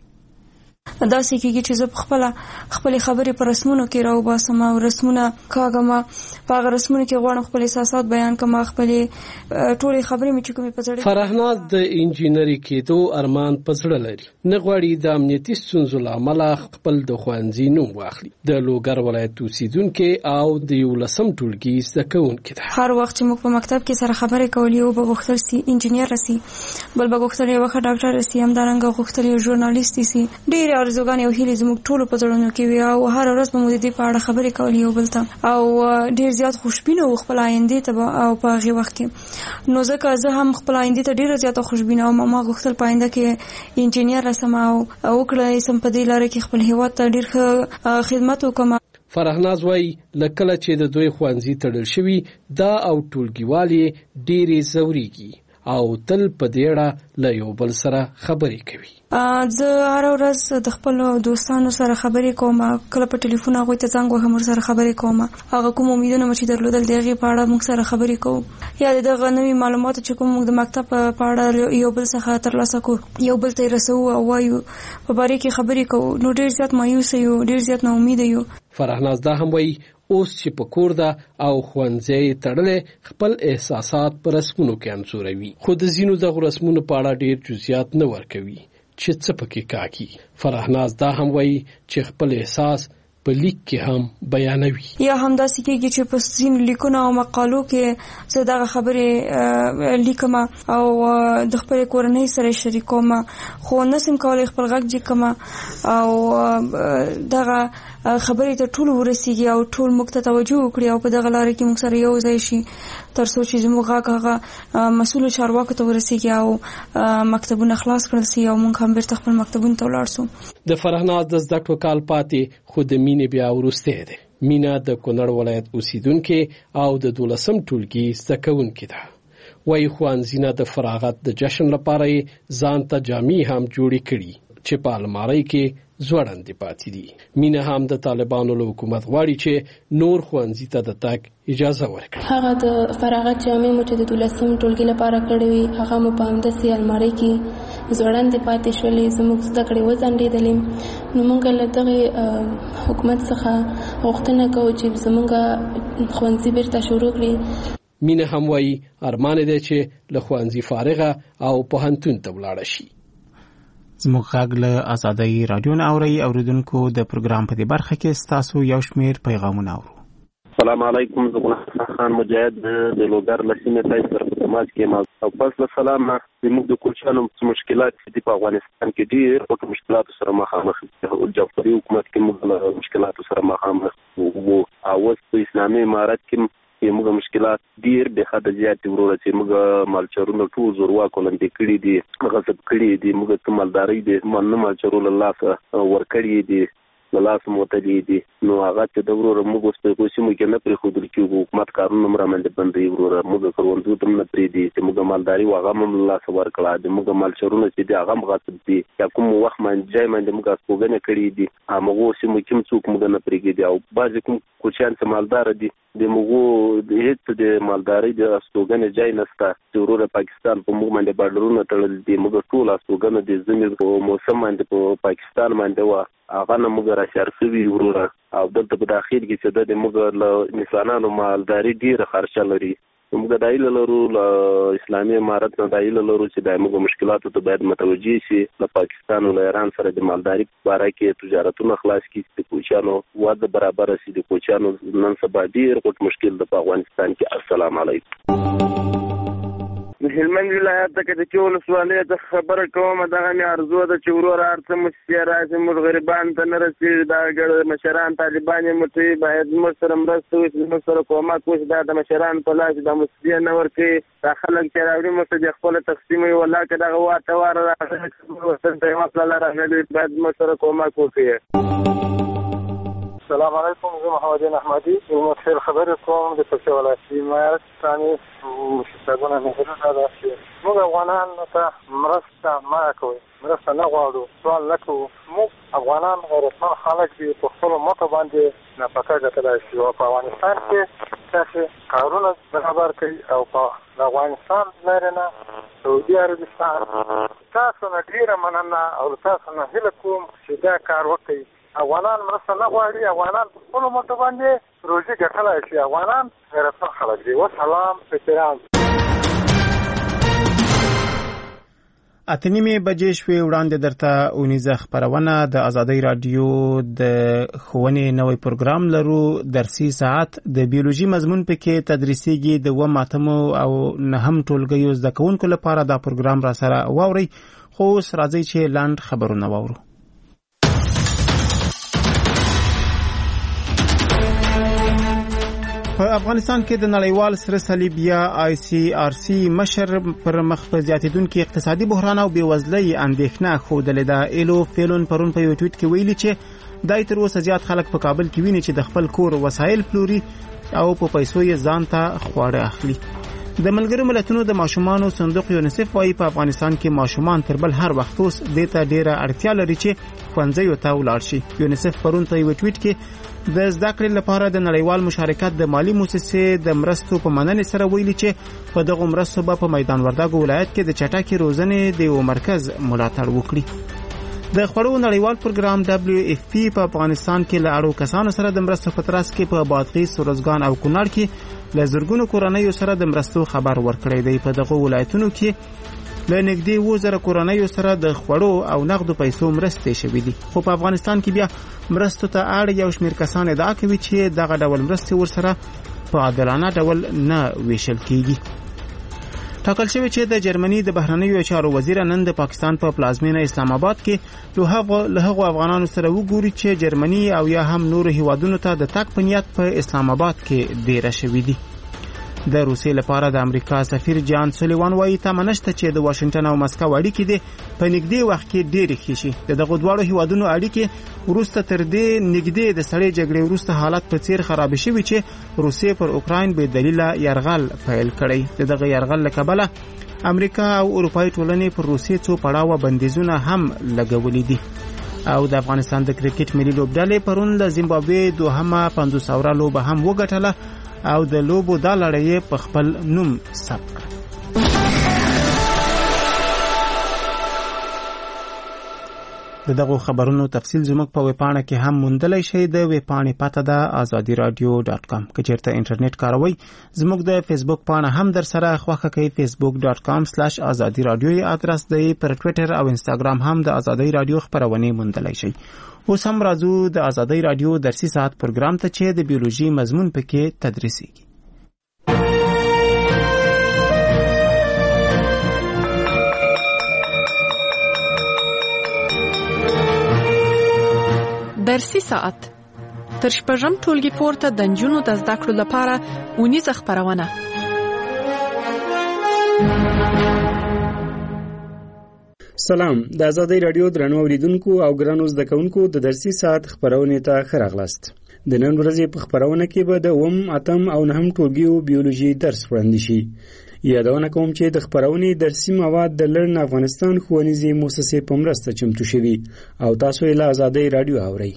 داسې کېږي چې زه خپلې خبرې په رسمونو کې راوباسم او رسمونه کاږم، په هغه رسمونو کې غواړم خپل احساسات بیان کړم، خپلې ټولې خبرې مې چې کومې په زړه. فرهناز د انجینري کېدو ارمان په زړه لري، نه غواړي د امنیتي ستونزو له امله خپل د ښوونځي نوم واخلي. د لوګر ولایت اوسیدونکې او د 11 ټولګي زده کوونکې ده. هر وخت چې موږ په مکتب کې سره خبرې کولې یو به غوښتل سي انجینر راسي، بل به غوښتل یو ښه ډاکټر راسي، همدارنګه غوښتل یو ژورنالیست سي. ډېر ارزوګانې او هیلې زموږ ټولو په زړونو کې وي او هر ورځ به مو د دې په اړه خبرې کولې یو بل ته او ډېر زیات خوشبینه وو خپل آیندې ته او په هغې وخت کې. نو ځکه زه هم خپل آیندې ته ډېره زیاته خوشبینه وم. ما غوښتل په آینده کې انجینر راسم او وکړی سم په دې لاره کې خپل هېواد ته ډېر ښه خدمت وکړم. فرهناز وایي له کله چې د دوی ښوونځي تړل شوي دا او ټولګیوالې ډېرې ځورېږي او تل په دې اړه له یو بل سره خبرې کوي. زه هر ورځ د خپل دوستانو سره خبرې کوم، کله په ټلیفون هغوی ته زنګ وهم ورسره خبرې کوم، هغه کوم امیدونه مې چې درلودل د هغې په اړه موږ سره خبرې کوو، یا د دغه نوي معلوماتو چې کوم موږ د مکتب په اړه یو بل څخه ترلاسه کوو یو بل ته یې رسوو او وایو په باره کې خبرې کوو. نو ډېر زیات مایوسه یو، ډېر زیات ناامیده یو. فرهناز دا هم وایي اوس چې په کور ده او ښوونځی تړلی خپل احساسات په رسمونو کې انځوروي، خو د ځینو دغو رسمونو په اړه ډېر جزئیات نه ورکوي چې څه پکې کاږي. فرهناز دا هم وایي چې خپل احساس په لیک کې هم بیانوي. یا هم داسې کېږي چې په ځینو لیکونو او مقالو کې زه دغه خبرې لیکم او د خپلې کورنۍ سره شریکوم، خو نسم کولی خپل غږ جګ کړم او دغه خبرې ته ټول ورسیږي او ټول موږ ته توجه وکړي او په دغه لاره کې موږ سره یو ځای شي تر څو چې زموږ غږ هغه مسؤلو چارواکو ته ورسیږي او مکتبونه خلاص کړل سي او موږ هم بیرته خپل مکتبونو ته ولاړ سو. د فرهناز د زده کړو کال پاتې خو د مینې بیا وروستی دی. مینا د کونړ ولایت اوسیدونکې او د 12 ټولګي زده کوونکې ده. وایي ښوونځي نه د فراغت د جشن لپاره یې ځان ته جامې هم جوړې کړي چې په المارۍ کې ځوړندې پاتې دي. مینه هم د طالبانو له حکومت غواړي چې نور ښوونځي ته د تګ اجازه ورکړي. هغه د فراغت جامې مو چې د 12 ټولګي لپاره کړې وي هغه مو په همداسې المارۍ کې ځوړندې پاتې شولې، زموږ زده کړې وځنډېدلې. نو موږ له دغې حکومت څخه غوښتنه کوو چې زموږ ښوونځي بیرته شروع کړي. مینه هم وایي ارمان دی چې له ښوونځي فارغه او پوهنتون ته ولاړه شي. زموږ غږ له آزادۍ رادیو نه اورئ. اوریدونکو د پروګرام په دې برخه کې ستاسو یو شمیر پیغامونه اورو. السلام علیکم، زه خان مجاهد د لوګر له سیمې تاسو سره په تماس کې یم. او پس له سلام نه زموږ د کوچیانو مشکلات دي په افغانستان کې ډېر غټ مشکلات سره مخامخ دي. او جعفري حکومت کې موږ له مشکلات سره مخامخ وو او په اسلامي امارات کې موږ مشکلات ډیر به حد زیات وروره چې موږ مالچرونو ټول زورواکو لاندې کړی دي، غصب کړی دي، موږ ته مالداري دي نه مالچرونو الله ورکړی دي لاس موتلی دي. نو هغه چې د وروره موږ په کوشش کې نه پرې خودل کې حکومت کارونه مرامنده بندي وروره موږ کروندو تم نه پرې دي چې موږ مالداري واغه هم الله سوار کړه دي. موږ مالچرونو چې دي هغه غصب دي یا کوم وخت باندې ځای باندې موږ سپوږنه کړی دي هغه چې موږ کوم څوک موږ نه پرې دي. او بعضی کوم کوچیان چې مالدار دي د موږ د هیڅ د مالداري د سپوږنه ځای نشته چې وروره پاکستان په موږ باندې بارډرونه تړل دي. موږ ټول سپوږنه د زمير په موسم باندې په پاکستان باندې وا هغه نه موږ را شرفوي وروره. او دلته په داخل کې چې د موږ له انسانانو مالداري ډیره خرچه لري. موږ دایله لرو له اسلامي امارات نه دایله لرو چې د موږ مشکلاتو ته باید متوجي شي. له پاکستان او ایران سره د مالداري باره کې تجارتونه خلاص کړي چې کوچانو واده برابر شي. د کوچانو نن سبا ډیر غټ مشکل د افغانستان کې. السلام علیکم. هلمند ولایت ته کې چې ولسوالۍ ته خبره کوم دغه مې ارزو ده چې ورور ارته مشکل راځي موږ غریبان ته نه رسېږي دا ګړ مشران طالبان متي باید موږ سره مرسته وکړي موږ سره کومک وکړي دا د مشران په لاس د مسئله نه ورکړي دا خلک چې راوړي موږ ته خپل تقسیم وي ولا که دغه واټه واره راغلی وطن ته یې مسله راغلي باید موږ سره کومک وکړي. السلام علیکم زه محمد احمدی زه خیر خبرې کوم د پکتیا ولایت حمایت ثاني مشرانو نه هیله ده چې موږ افغانان ته مرسته ما کوي مرسته نه غواړو سوال نه کوو موږ افغانان غیرتمن خلک دي په خپلو مټو باندې نفقه ګټلی شي او په افغانستان کې داسې کارونه برابر کوي او په افغانستان لرې نه سعودي عربستان تاسو نه ډېره مننه او تاسو نه هیله کوم چې دا کار وکړئ. افغانان مرسته نه غواړي افغانان په خپلو مټو باندې روزي ګټلی شي افغانان غیرتمن خلک دي. وسلام احترام. اتنیمه بجې شوې وړاندې درته اونیزه خبرونه د ازادۍ رادیو د ښوونې نوې پروګرام لرو درسي ساعت د بیولوژي مضمون پکې تدریسیږي د 9 او 9 ټولګیو زده کوونکو لپاره دا پروګرام را سره واوري. خو اوس راځي چې لاند خبرونه واورو. په افغانستان کې د نړیوال سره صلیب یا ICRC مشر پر مخ په زیاتیدونکو اقتصادي بحران او بېوزلۍ اندېښنه خوده ده. ایلو فیلون پرون په یو ټویټ کې ویلي چې دای تر اوسه زیات خلک په کابل کې ویني چې د خپل کور وسایل پلوري او په پیسو یې ځان ته خواړه اخلي. د ملګرو ملتونو د ماشومانو صندوق یونیسف وايي په افغانستان کې ماشومان تر بل هر وخت اوس د ته ډیره اړتیا لري چې ښوونځیو ته ولاړ شي. یونیسف پرون په یو ټویټ کې د زده کړې لپاره د نړیوال مشارکت د مالی مؤسسې د مرستو په مننې سره ویلي چې په دغه مرستو به په میدان وردګو ولایت کې د چټکې روزنې د یو مرکز ملاتړ وکړي. د خړو نړیوال پروګرام WFP په افغانستان کې له اړو کسانو سره د مرستو په ترڅ کې په بادغیس، روزګان او کونړ کې له زرګونو کورنیو سره د مرستو خبر ورکړی دی. په دغه ولایتونو کې له نږدې 2000 کورنیو سره د خړو او نقدو پیسو مرستې شوې دي. خو په افغانستان کې بیا مرستو ته اړ یو شمېر کسان ادعا کوي چې دغه ډول مرستې ورسره په عادلانه ډول نه ویشل کیږي. ټاکل شوی چې د جرمني د بهرنیو چارو وزیر نن د پاکستان په پلازمینه اسلام آباد کې له هغو افغانانو سره وګوري چې جرمني او یا هم نور هیوادونو ته د تګ په نیت په اسلام آباد کې دیره شوي دي. د روسیې لپاره د امریکا سفیر جان سولیوان وايي تمه نشته چې د واشنگټن او مسکو اړیکې دي په نږدې وخت کې ډېرې ښې شي. دغه دواړو هیوادونو اړیکې وروسته تر دې نږدې د سړې جګړې وروسته حالت په څیر خراب شوي چې روسیې پر اوکراین بې دلیله یرغل پیل کړی. دغه یرغل له کبله امریکا او اروپایي ټولنې پر روسیې څو پړاوه بندیزونه هم لګولي دي. او د افغانستان د کرکټ ملي لوبډلې پرون د زیمبابوې دوهمه 500 اوره لوبه هم وګټله او د لوبو دا لړۍ په خپل نوم ثبت کړه. دغه خبرونو تفصیل زموږ په ویبپاڼه کې هم موندلای شئ. د ویبپاڼې پته ده azadiradio.com. که چیرته انټرنیټ کاروئ زموږ د فیسبوک پاڼه هم در سره خوښه کړئ. facebook.com/azadiradio ادرس دی. پر ټوئیټر او انستګرام هم د ازادي رادیو خبرونه موندلای شئ. اوس هم راځو د ازادي رادیو درسي ساعت پروګرام ته چې د بیولوژي مضمون پکې تدریسیږي. درسي ساعت تر شپږم ټولګي پورته د نجونو د زده کړو لپاره اونیزه خبرونه. سلام، د ازادۍ رادیو درنو اوریدونکو او ګرانو زده کوونکو د درسي ساعت خبرونه ته ښه راغلاست. د نن ورځې په خبرونه کې به د 8 او 9 ټولګیو بیولوژي درس وړاندې شي. یادونه کوم چې د خبرونې درسي مواد د لرن افغانستان ښوونیزې مؤسسې په مرسته چمتو شوي او تاسو یې له ازادۍ رادیو اورئ.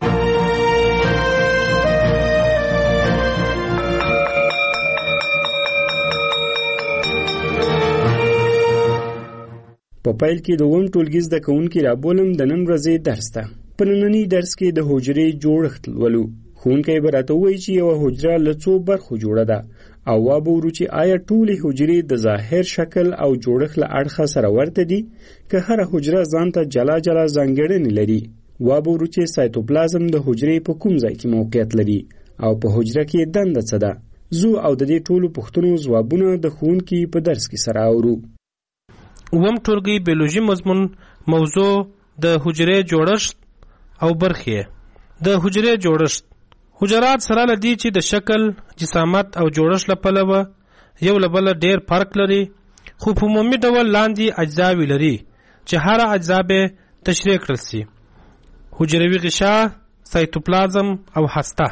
په پیل کې د 9 ټولګي زده کوونکي رابولم د نن ورځې درس ته. په ننني درس کې د حجرې جوړښت ولولو. ښوونکی به راته ووایي چې یوه حجره له څو برخو جوړه ده او وابه ورو چې آیا ټولې حجرې د ظاهر شکل او جوړښت له اړخه سره ورته دي که هره حجره ځان ته جلا جلا ځانګړنې لري. وابه ورو چې سایتوپلازم د حجرې په کوم ځای کې موقعیت لري او په حجره کې دنده څه ده. زو او د دې ټولو پوښتنو ځوابونه د ښوونکي په درس کې سره اورو. اووم ټولګي بیولوژي مضمون موضوع د حجرې جوړښت او برخې. د حجرې جوړښت حجرات سره لدی چې د شکل، جسامت او جوړښت له پلوه یو له بله ډېر فرق لري، خو په عمومي ډول لاندې اجزاوې لري چې هر اجزا به تشریح کړل سي: حجروي غشا، سایتوپلازم او هسته.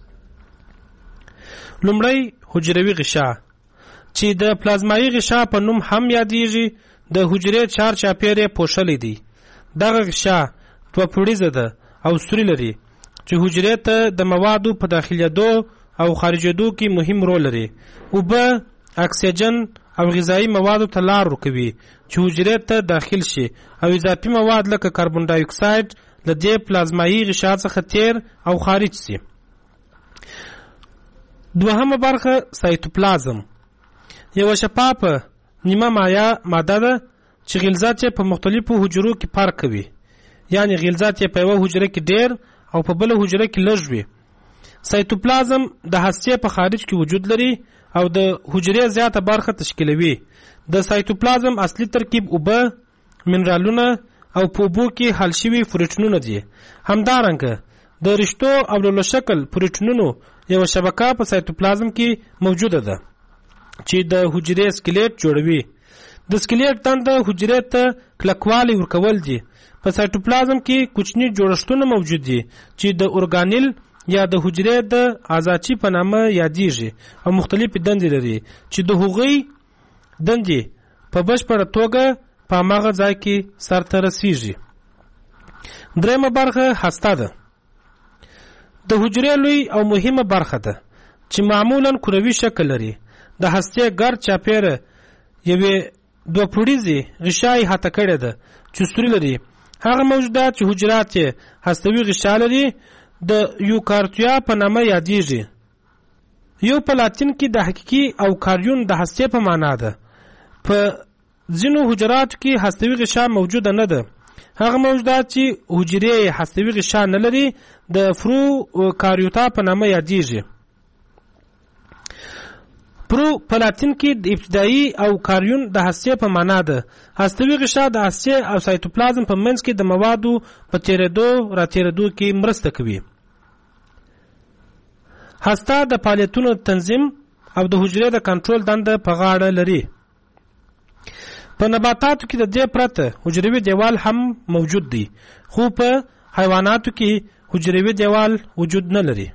لومړی حجروي غشا چې د پلازمایي غشا په نوم هم یادیږي، د حجرې چار چاپیره پوښلې دي. دغه غشا دوه پوړیزه ده او سوري لري چې حجرې ته د موادو په داخليدو او خارجېدو کې مهم رول لري. اوبه، اکسیجن او غذایی موادو ته لار ورکوي چې حجرې ته داخل شي او اضافي مواد لکه کاربن ډای اکساید له دې پلازمایي غشا څخه تیر او خارج شي. دوهمه برخه سایتوپلازم یو شفافه نیمه ماده ده چې غلظات په مختلفو حجرو کې فرق کوي، یعنی غلظات په یو حجره کې ډیر او په بل حجره کې لږ وي. سایتوپلازم د هسته په خارج کې وجود لري او د حجرې زیاته برخه تشکیلوي. د سایتوپلازم اصلي ترکیب اوبه، منرالونه او په اوبو کې حل شوي پروټینونه دي. همدارنګه د رشتو او لولو شکل پروټینونو یو شبکه په سایتوپلازم کې موجوده ده چې د حجرې سکلیټ جوړوي. د سکلیټ دنده حجرې ته کلکوالی ورکول دي. په سایتوپلازم کې کوچني جوړښتونه موجود دي چې د اورګانیل یا د حجرې د آزاچي په نامه یادیږي او مختلفې دندې لري چې د هغوی دندې په بشپړه توګه په هماغه ځای کې سرته رسیږي. درېیمه برخه هسته ده. د حجرې لوی او مهمه برخه ده چې معمولا کروي شکل لري. د هستې ګرد چاپیره یوې دوه پوړیزې غشای هته کړې ده چې سوري لري. هغه موجودات چې حجرات یې هستوي غشا لري د یوکارتیا په نامه یادیږي. یو په لاتین کې د حقیقي او کاریون د هستې په معنا ده. په ځینو حجراتو کې هستوي غشا موجوده نه ده. هغه موجودات چې حجرې هستوي غشا نه لري د فرو کاریوتا په نامه یادیږي. پرو په لاتین کې د ابتدایي او کاریون د هستې په معنا ده. هستوي غشا د هستې او سایتوپلازم په منځ کې د موادو په تیرېدو راتیرېدو کې مرسته کوي. هسته د فعالیتونو تنظیم او د حجرې د کنټرول دنده په غاړه لري. په نباتاتو کې د دې پرته حجروي دیوال هم موجود دی، خو په حیواناتو کې حجروي دیوال وجود نه لري.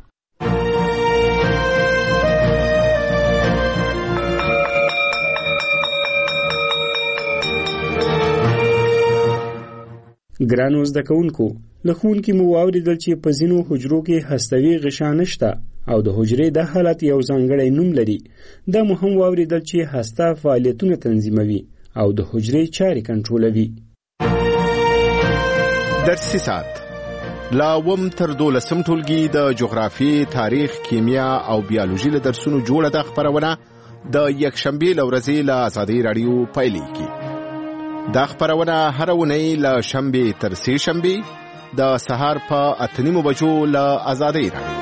ګرانو زده کوونکو، له ښوونکي مو واورېدل چې په ځینو حجرو کې هستوي غشا نشته او د حجرې د حالت یو ځانګړی نوم لري. دا مو هم واورېدل چې هسته فعالیتونه تنظیموي او د حجرې چارې کنټرولوي. درسي ساعت لا وم تر 12 ټولګي د جغرافي، تاریخ، کیمیا او بیولوژي له درسونو جوړه د خبرونه د یکشنبه لورځي له آزادۍ رادیو پایلیږي. دا خبرونه هر ونی له شنبه تر سه شنبه د سهار په 8:30 بجو له آزادۍ رادیو.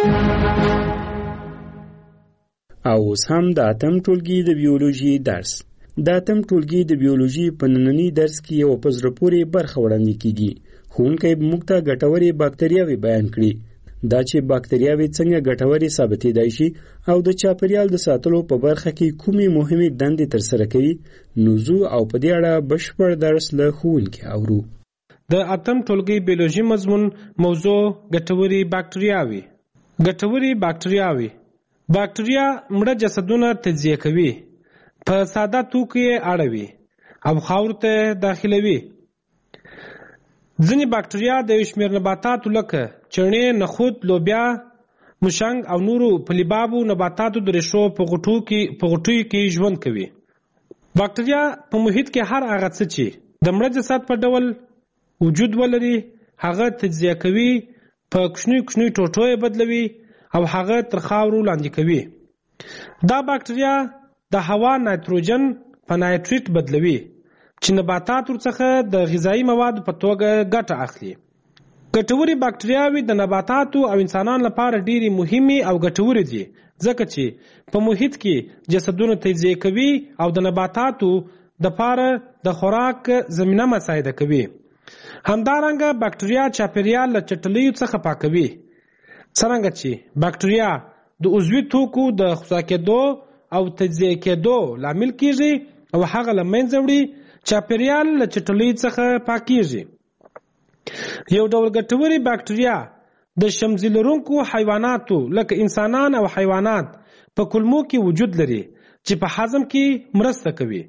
او اوس هم د اتم ټولګي د بیولوژي درس. د اتم ټولګي د بیولوژي په نننی درس کې یو په زړه پورې برخه وړاندې کیږي. ښوونکی به موږ ته ګټورې باکتریاوې بیان کړي. دا چې باکتریاوې څنګه ګټورې ثابتېدای شي او د چاپیریال د ساتلو په برخه کې کومې مهمې دندې ترسره کوي، نوزو او په دې اړه بشپړ درس له ښوونکي اورو. د اتم ټولګي بیولوژي مضمون موضوع ګټورې باکتریاوې. ګټورې باکتریاوې باکتریا مړه جسدونه تجزیه کوي، په ساده توکو یې اړوي او خاور ته داخلوي. ځینې باکتریا د یو شمېر نباتاتو لکه چڼې، نخود، لوبیا، موشنګ او نورو پلیبابو نباتاتو د ریښو په غوټیو کې ژوند کوي. باکتریا په محیط کې هر هغه څه چې د مړه جسد په ډول وجود ولري هغه تجزیه کوي، په کوچنیو ټوټو یې بدلوي او هغه تر خاورو لاندې کوي. دا باکتریا د هوا نایتروجن په نایتریت بدلوي چې نباتات ورڅخه د غذایی موادو په توګه ګټه اخلي. ګټورې باکټریاوې د نباتاتو او انسانانو لپاره ډېرې مهمې او ګټورې دي ځکه چې په محیط کې جسدونه تجزیه کوي او د نباتاتو دپاره د خوراک زمینه مساعده کوي. همدارنګه باکټریا چاپیریال له چټلیو څخه پاکوي. څرنګه چې باکټریا د عضوي توکو د خصا کېدو او تجزیه کېدو لامل کیږي او هغه له منځه وړي، چاپیریال له چټلیو څخه پاکیږي. یو ډول ګټورې باکټریا د شمزي لرونکو حیواناتو لکه انسانان او حیوانات په کولمو کې وجود لري چې په هضم کې مرسته کوي.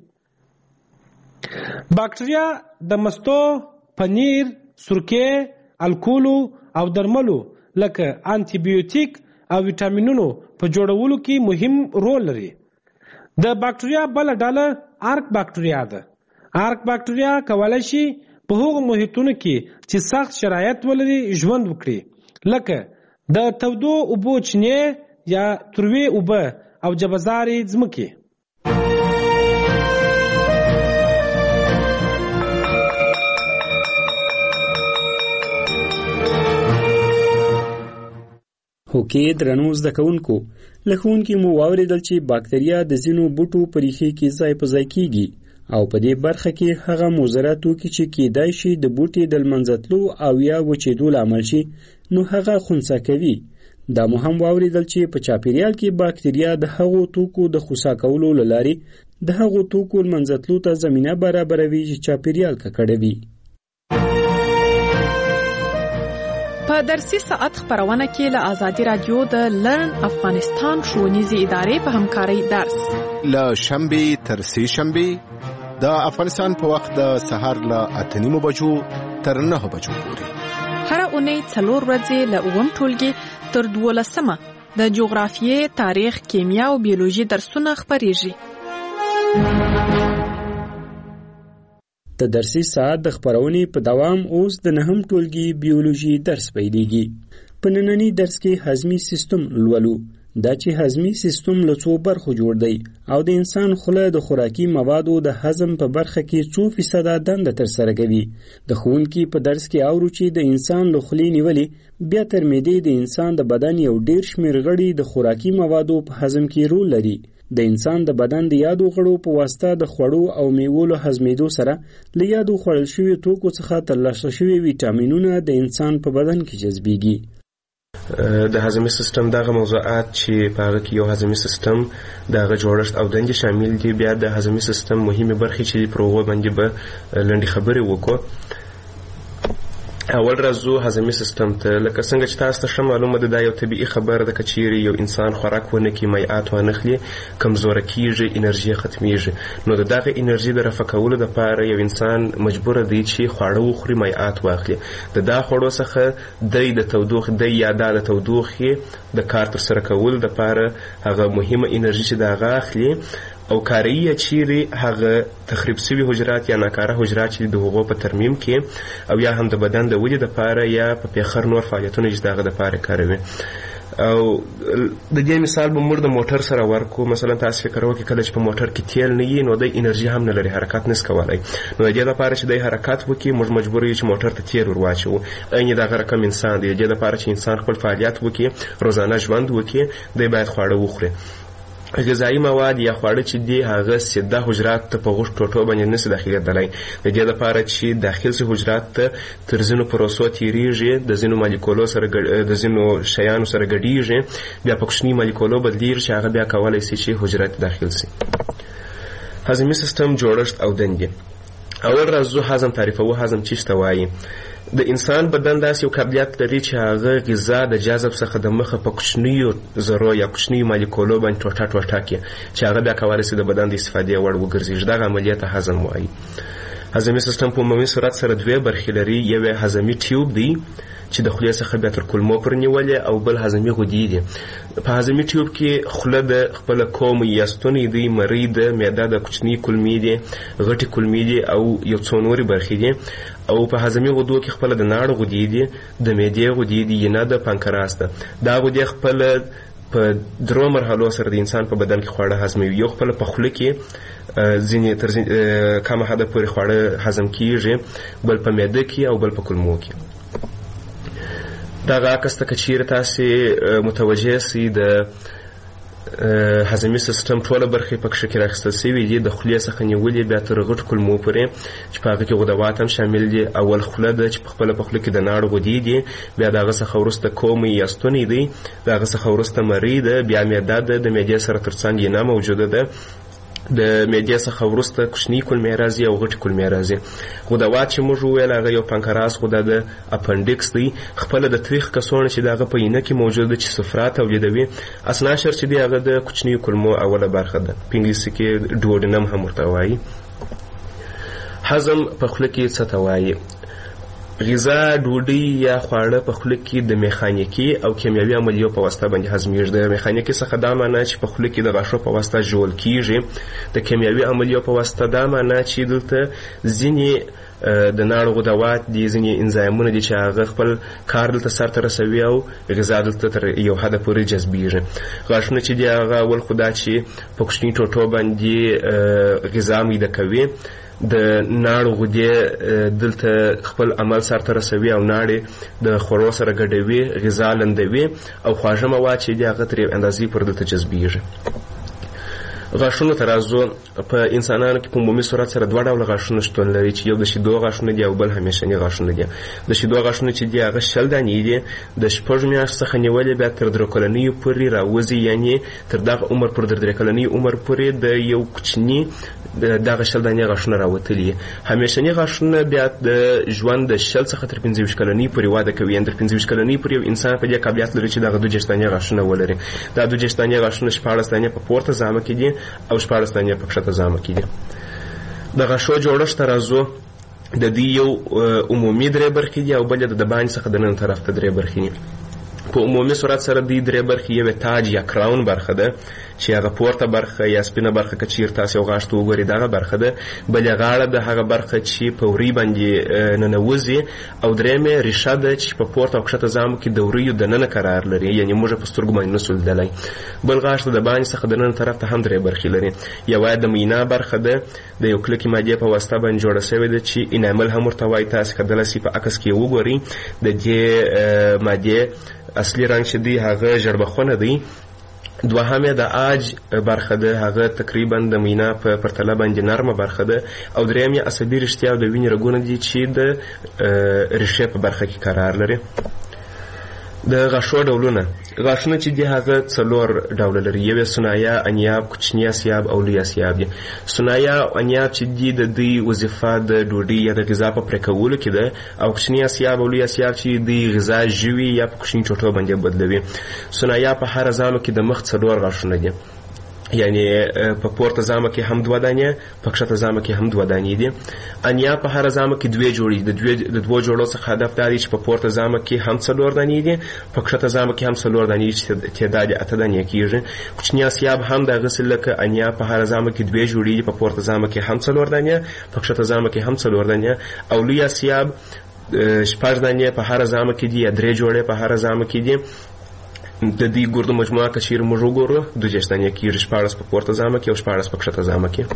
باکټریا د مستو، پنیر، سرکې، الکولو او درملو لکه انټي بیوټیک او ویټامینونو په جوړولو کې مهم رول لري. د باکټریا بل ډله آرک باکټریا ده. آرک باکټریا کولای شي په هغو محیطونو کې چې سخت شرایط ولري ژوند وکړي، لکه د تودو اوبو چینې یا تروې اوبه او جبهزارې ځمکې. هوکې درنو زده کوونکو، له ښوونکي مو واورېدل چې باکتریا د ځینو بوټو په ریښې کې ځای په ځای کیږي او په دې برخه کې هغه مضره توکي چې کیدای شي د بوټي د لمنځتلو او یا وچېدو لامل شي نو هغه خنثی کوي. دا مو هم واورېدل چې په چاپیریال کې باکتریا د هغو توکو د خنثی کولو له لارې د هغو توکو لمنځتلو ته زمینه برابروي چې چاپیریال ککړوي. په درسي ساعت خبرونه کې له آزادي رادیو د لرن افغانستان ښوونیزې ادارې په همکارۍ درس له شنبې تر سې شنبې د افغانستان په وخت د سهار له 8:30 بجو تر 9 بجو پورې هر اونۍ 4 ورځې له 9 ټولګي تر 12 د جغرافیې، تاریخ، کیمیا او بیولوژي درسونه خبرېږي. د درسي ساعت د خبرونې په دوام اوس د 9 ټولګي بیولوژي درس پیلېږي. په ننني درس کې هضمي سیستم لولو. دا چې هضمي سیستم له څو برخو جوړ دی او د انسان خوله د خوراکي موادو د هضم په برخه کې 2% دنده ترسره کوي. د ښوونکي په درس کې اورو چې د انسان له خولې نیولې بیا تر معدې د انسان د بدن یو ډیر شمېر غړي د خوراکي موادو په هضم کې رول لري. د انسان د بدن د یادو غړو په واسطه د خوړو او میوو له هضمېدو سره له یادو خوړل شوي توکو څخه ترلاسه شوي ویټامینونه د انسان په بدن کې جذبېږي. د هضمي سیستم دغه موضوعات چې په هغه کې یو هضمي سیستم دغه جوړښت او دندې شامل دي. بیا د هضمي سیستم مهمه برخې چې پر هغه باندې به لنډې خبرې وکړو. اول راځو هضمي سیستم ته. لکه څنګه چې تاسو ته معلومه ده دا یو طبیعي خبره ده، که چیرې یو انسان خوراک ونه کړي، مایعات ونه خوري، کمزوره کیږي، انرژي ختمیږي. نو دغه انرژي د رفع کولو لپاره یو انسان مجبور دی چې خواړه وخوري، مایعات واخلي. د خواړو څخه د تودوخې د یاده د تودوخې د کار تر سره کولو لپاره هغه مهمه انرژي چې دا غاخلي او کاریه چیرې هغه تخریب شوي حجرات یا ناکاره حجرات چې د هغو په ترمیم کې او یا هم د بدن د ودې لپاره یا په پیخر نور فعالیتونه چې دغه لپاره کاروي. او د دې مثال به موږ د موټر سره ورکو. مثلا تاسو فکر وکړئ کله چې په موټر کې تیل نه وي نو د انرژي هم نه لري، حرکت نس کولای. نو د دې لپاره چې د حرکت وکړي موږ مجبور یو چې موټر ته تیل ورواچو. عین دغه رقم انسان دی. د دې لپاره چې انسان خپل فعالیت وکړي، روزانه ژوند وکړي، دی باید خواړه وخوري. غذایی مواد یا خواړه چې دی هغه سیده حجرات ته په غوښ ټوټو باندې نشي داخلېدلی. د دې لپاره چې داخل شي حجرات ته تر ځینو پروسو تیریږي، د ځینو مالیکولو سره د ځینو شیانو سره ګډیږي، بیا په کوچني مالیکولو بدلیږي چې هغه بیا کولی شي چې حجرات داخل شي. هضمي سیستم جوړښت او دندې. اول راځو هضم تعریفوو. هضم څه ته وایي؟ د انسان بدن داسې یو قابلیت لري چې هغه غذا د جذب څخه د مخه په کوچنیو ذرو یا کوچنیو مالیکولو باندې ټوټه کړي چې هغه بیا کولی شي د بدن د استفادې وړ وګرځي. دغه عملیات هضم وایي. هضمي سیستم په عمومي صورت سره دوه برخې لري. یو هضمي ټیوب دی چې د خولې څخه بیا تر کولمو پورې نیولې، او بل هضمي غدې دي. په هضمي ټیوب کې خوله د خپله کوم یا ستونی دی، مرۍ د معده د کوچني کولمې دي، غټې کولمې دي او یو څو نورې برخې دي. او په هضمي غدو کې خپله د ناړو غدې دي، د معدې غدې دي، یا نه د پانکراس ده. دا غدې خپله په درو مرحلو سره د انسان په بدن کې خواړه هضموي. یو خپله په خوله کې ځینې تر کمه حده پورې خواړه هضم کیږي، بل په معده کې او بل په کولمو کې. دغه عکس ته که چیرې تاسې متوجه سئ د هضمي سیستم ټوله برخې پکښې کې راخیستل سوي دي، د خولې څخه نیولې بیا تر غټ کولمو پورې چې په هغه کې غدوات هم شامل دي. اول خوله ده چې په خپله په خوله کې د ناړو غدې دي، بیا د هغه څخه وروسته کومی یا ستونی دی، د هغه څخه وروسته مرۍ ده، بیا معده ده، د معدې سره تر څنګ ینه موجوده ده، د معدې څخه وروسته کوچني کولمې راځي او غټې کولمې راځي. غدوات چې موږ وویل هغه یو پانکراس غده ده، اپنډکس دی، خپله د تریخ کڅوړه چې د هغه په ینه کې موجوده ده چې صفرا تولیدوي. اسناشر چې دی هغه د کوچنیو کولمو اوله برخه ده، په انګلیسي کې ډوډینم هم ورته وایي. هضم په خوله کې څه ته وایي؟ غذا ډوډۍ یا خواړه په خوله کې د میخانیکي او کیمیاوي عملیو په واسطه باندې هضمیږي. د میخانیکي څخه دا معنی چې په خوله کې د غاښو په واسطه ژوول کیږي، د کیمیاوي عملیو په واسطه دا معنی چې دلته ځینې د ناړو غدوات دي، ځینې انزایمونه دي چې هغه خپل کار دلته سرته رسوي او غذا دلته تر یو حده پورې جذبیږي. غاښونه چې دي هغه اول خو دا چې په کوچني ټوټو باندې غذا میده کوي، د ناړو غدې دلته خپل عمل سرته رسوي او ناړې د خوړو سره ګډوي، غذا لندوي او خواږه مواد چې دي هغه تر یو اندازې پورې دلته جذبیږي. غاښونو ته راځو. په انسانانو کې په عمومي صورت سره دوه ډوله غاښونه شتون لري چې یو د شیدو غاښونه دي او بل همیشني غاښونه دي. د شیدو غاښونه چې دي هغه 60 دانې دي، د 6 میاشتو څخه نیولې بیا تر 3 کلنیو پورې راوځي، یعنې تر دغه عمر پورې تر 3 کلنۍ عمر پورې د یو کوچني دغه 60 دانې غاښونه راوتلي. همیشني غاښونه بیا د ژوند د 60 څخه تر 25 کلنۍ پورې واده کوي، یعنې تر 25 کلنۍ پورې یو انسان په دې قابلیت لري چې دغه 2 دانې غاښونه ولري. دا 2 دانې غاښونه 14 دانې په پورته زامه کې دي او 14 دانې په کښته زامه کې دي. د غاښو جوړښت ته راځو. د دې یو عمومي 3 برخې دي او بل د باندې څخه د نن طرف ته 3 برخې دي. په عمومي صورت سره دې 3 برخې یو تاج یا کراون برخه ده چې هغه پورته برخه یا سپینه برخه که چیرې تاسې یو غاښ ته وګورئ دغه برخه ده، بلې غاړه د هغه برخه چې په وري باندې ننوځي، او درېیمې ریښه ده چې په پورته او کښته زامو کې د وریو دننه قرار لري، یعنې موږ په سترګو باندې نسو لیدلی. بل غاښ د باندې څخه د نن طرف ته هم 3 برخې لري. یوه د مینا برخه ده، د یو کلکې مادې په واسطه باندې جوړه شوې ده چې انامل هم ورته وایي. تاسې کدلی سي په عکس کې وګورئ د دې مادې اصلي رنګ چې دی هغه ژړبخونه دی. دوهمه د آج برخه ده، هغه تقریبا د مینا په پرتله باندې نرمه برخه ده. او درېیمه عصبي رشتیا او د وینې رګونه دي چې د ریښې په برخه کې قرار لري. د غاښو ډولونه. غاښونه چې دي هغه 4 ډوله لري. یو ثنایا، انیاب، کوچني اسیاب او لوی اسیاب دي. ثنایا او انیاب چې دي د دوی وظیفه د ډوډۍ یا د غذا په پرې کولو کې ده، او کوچني اسیاب او لوی اسیاب چې د غذا ژوي یا په کوچني ټوټو باندې بدلوي. ثنایا په هر زامو کې د مخ 4 غاښونه دي، یعنی په پورته زامه کې هم 2 دانې، په کښته زامه کې هم 2 دانې دي. انیا په هر زامه کې 2 جوړې، د 2 جوړو څخه هدف دا دی چې په پورته زامه کې هم 4 دانې دي، په کښته زامه کې هم 4 دانې چې تعداد 8 دانې کیږي. کوچني اسیاب هم د غسل لکه انیا په هر زامه کې 2 جوړې، په پورته زامه کې هم 4 دانې، په کښته زامه کې هم 4 دانې. او لوی اسیاب 6 دانې په هر زامه کې دي یا 3 جوړې په هر زامه کې دي. د دې ګردو مجموعه که چیرې موږ وګورو 2 دانې کېږي، 14 په پورته زامه کې او 14 په کښته زامه کې.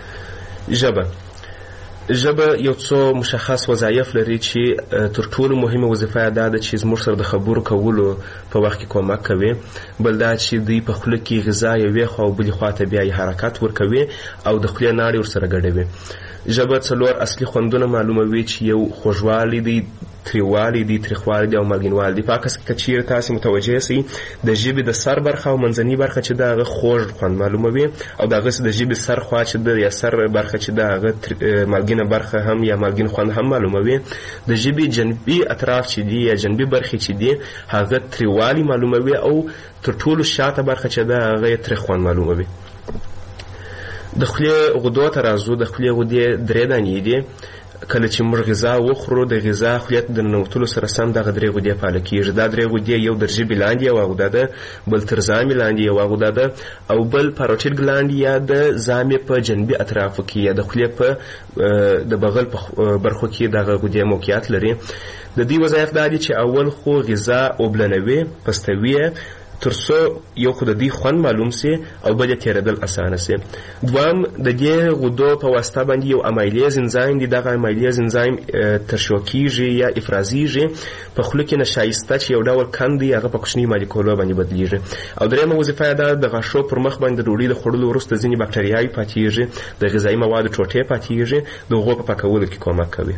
ژبه یو څو مشخص وظایف لري چې تر ټولو مهمه وظیفه یې دا ده چې زموږ سره د خبرو کولو په وخت کې کومک کوي. بل دا چې دوی په خوله کې غذا یوې خوا او بلې خوا ته بیا یې حرکت ورکوي او د خولې ناړې ورسره ګډوي. ژبه 4 اصلي خوندونه معلوموي چې یو خوږوالی دی، تریوالی دی، تریخوالی دی او مالګینوالی دی. په عکس کې که چیرې تاسې متوجه سئ د ژبې د سر برخه او منځنۍ برخه چې د هغه خوږ خوند معلوموي، او د هغسې د ژبې سر خوا چې د یا سر برخه چې د هغه مالګینه برخه هم یا مالګین خوند هم معلوموي. د ژبې جنبي اطراف چې دي یا جنبي برخې چې دي هغه تریوالی معلوموي، او تر ټولو شاته برخه چې د هغه تریخ خوند معلوموي. د خولې غدو ته راځو. د خولې غدې 3 دانې دي. کله چې موږ غذا وخورو د غذا خولې ته د ننوتلو سره سم دغه 3 غدې فعاله کېږي. دا 3 غدې یو د ژبې لاندې یوه غده ده، بل تر زامې لاندې یوه غده ده، او بل پاروټیډ ګلاند یا د زامې په جنبي اطرافو کې یا د خولې په د بغل په برخو کې دغه غدې موقعیت لري. د دې وظایف دا دي چې اول خو غذا اوبلنوي، پستوي، ترڅو یو خو د دې خوند معلوم سي او بل یې تېرېدل اسانه سي. دوام د دې غدو په واسطه باندې یو امیلیز انزایم دی. دغه امیلیز انزایم ترشح کیږي یا افرازیږي په خوله کې نشایسته چې یو ډول کند دی هغه په کوچني مالیکولو باندې بدلیږي. او درېیمه وظیفه یې ده د غاښو پر مخ باندې د ډوډۍ د خوړلو وروسته ځینې بکټریاوې پاتېږي، د غذایي موادو ټوټې پاتېږي، د هغو په پاکولو کې کومک کوي.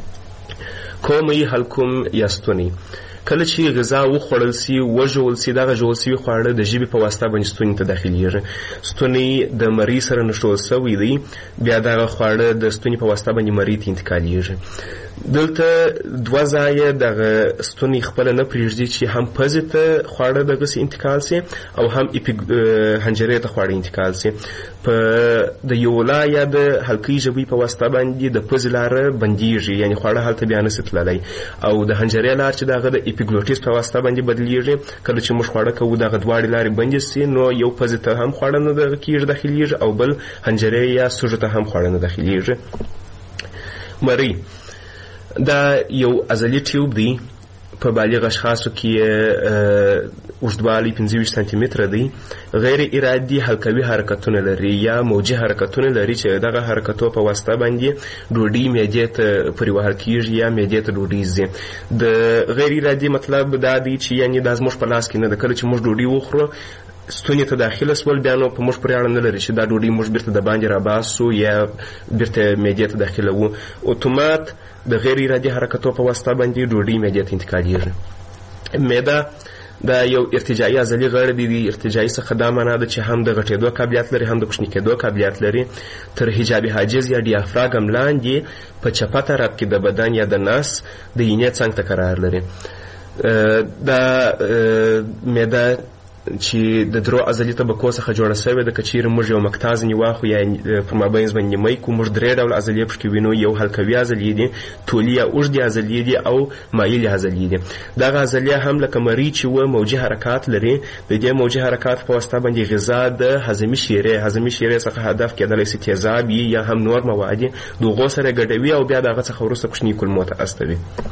کومې حلقوم یا ستونی کله چې غذا وخوړل سي وژول سي دغه ژول سوي خواړه د ژبې په واسطه باندې ستوني ته داخلیږي. ستونی د مرۍ سره نښلول سوی دی، بیا دغه خواړه د ستوني په واسطه باندې مرۍ ته انتقالیږي. دلته دوه ځایه دغه ستونی خپله نه پرېږدي چې هم پزې ته خواړه دغسې انتقال سي او هم حنجرې ته خواړه انتقال سي. په د یولا یا د حلقې ژبۍ په واسطه باندې د پزې لاره بندیږي، یعنې خواړه هلته بیا نسي تللی، او د حنجرې لار چې دغه د اپیګلوټیس په واسطه باندې بدلیږي. کله چې موږ خواړه کوو دغه دواړې لارې بندې سي نو یو پزې ته هم خواړه نه دغه کېږي داخلیږي او بل حنجرې یا سږو ته هم خواړه نه داخلیږي. مرۍ دا یو عضلي ټیوب دی، په بالغ اشخاصو کې اوږدوالی 25 سانتي متره دی. غیر ارادي حلقوي حرکتونه لري یا موجي حرکتونه لري چې دغه حرکتو په واسطه باندې ډوډۍ معدې ته پورې وهل کېږي یا معدې ته ډوډۍ ځي. د غیر ارادي مطلب دا دی چې یعنې دا زموږ په لاس کې نه ده. کله چې موږ ډوډۍ وخورو ستوني ته داخله سول بیا نو په موږ پورې اړه نه لري چې دا ډوډۍ موږ بیرته د باندې راباسو یا بیرته معدې ته داخله وو. اتومات د غیر ارادي حرکتو په واسطه باندې ډوډۍ معدې ته انتقالیږي. معده دا یو ارتجاعي عضلي غړی دی. ارتجاعي څخه دا معنا ده چې هم د غټېدو قابلیت لري هم د کوچني کېدو قابلیت لري. تر حجاب حاجز یا ډیافراګم لاندې په چپه طرف کې د بدن یا د نس د اینې څنګ ته قرار لري. دا معده چې د درو عضلي طبقو څخه جوړه سوې ده. که چیرې موږ یو مقطع ځینې واخلو یا په مابینځ باندې نیمۍ کړو موږ درې ډوله عضلې پکې وینو. یو حلقوي عضلې دي، طولي یا اوږدې عضلې دي او مایلې عضلې دي. دغه عضلې هم لکه مرۍ چې وه موجي حرکات لري. د دې موجي حرکات په واسطه باندې غذا د هضمي شیرې څخه هدف کېدلی سي تیزاب یا هم نور مواد د هغو سره ګډوي او بیا د هغه څخه وروسته کوچني کولمو ته استوي.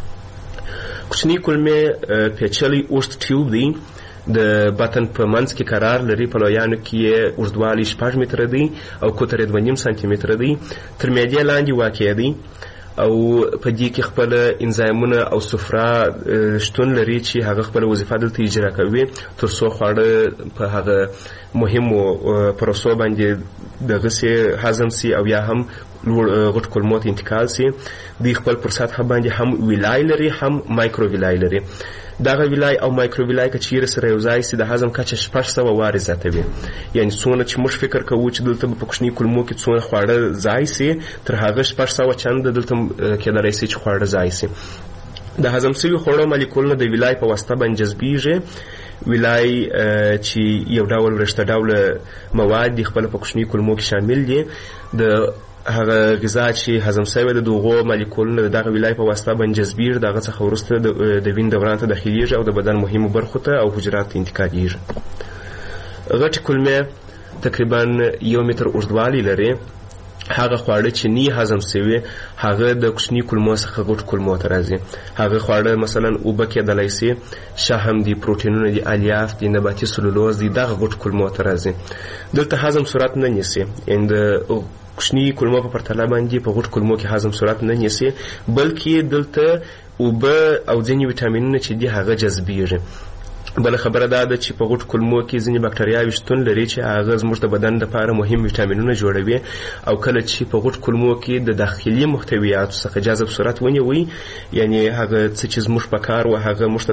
کوچني کولمې پیچلی اوږد ټیوب دی، د بطن په منځ کې قرار لري. په لویانو کې یې اوږدوالی 6 متره دی او قطر یې 2.5 سانتي متره دی. تر معدې لاندې واقع دی او په دې کې خپل انزایمونه او صفرا شتون لري چې هغه خپل وظیفه دلته اجرا کوي تر څو خواړه په هغه مهمو پروسو باندې دغسې هضم سي او یا هم غټ کولمو ته انتقال سي. دوی خپل پر سطحه باندې هم ویلای لري هم مایکرو ویلای لري. دغه ویلای او مایکرو ویلای که چیرې سره یو ځای سي د هضم کچه 600 وارې زیاتوي. یعنې څونه چې موږ فکر کوو چې دلته به په کوچني کولمو کې څونه خواړه ځای سي تر هغه 600 چنده دلته کېدلی سي چې خواړه ځای سي. د هضم سوي خوړو مالیکولونه د ویلای په واسطه باندې جذبیږي. ویلای چې یو ډول رشته ډوله مواد دي خپل په کوچني کولمو کې شامل دي. د هغه غذا چې هضم شوی د دغو مالیکولونو د دغه ویلای په واسطه باندې جذبیږي. دغه څخه وروسته د وینې دوران ته داخلیږي او د بدن مهمو برخو ته او حجراتو ته انتقالیږي. غټې کولمې تقریبا 1 متر اوږدوالی لري. هغه خواړه چې نه هضم شوي هغه د کوچني کولمو څخه غټ کولمو ته راځي. هغه خواړه مثلا اوبه کېدلی سي، شحم دي، پروټینونه دي، الیاف دي، نباتي سلولوز دي، دغه غټ کولمو ته راځي. دلته هضم صورت نه نیسي. یعنې د کوچني کولمو په پرتله باندې په غټ کولمو کې هضم صورت نه نیسي، بلکې دلته اوبه او ځینې ویټامینونه چې دي هغه جذبیږي. بله خبره دا ده چې په غټ کولمو کې ځینې بکټریاوې شتون لري چې هغه زموږ د بدن لپاره مهم ویټامینونه جوړوي. او کله چې په غټ کولمو کې د داخلي محتویاتو څخه جذب صورت ونیوي، یعنې هغه څه چې زموږ په کار و هغه موږ ته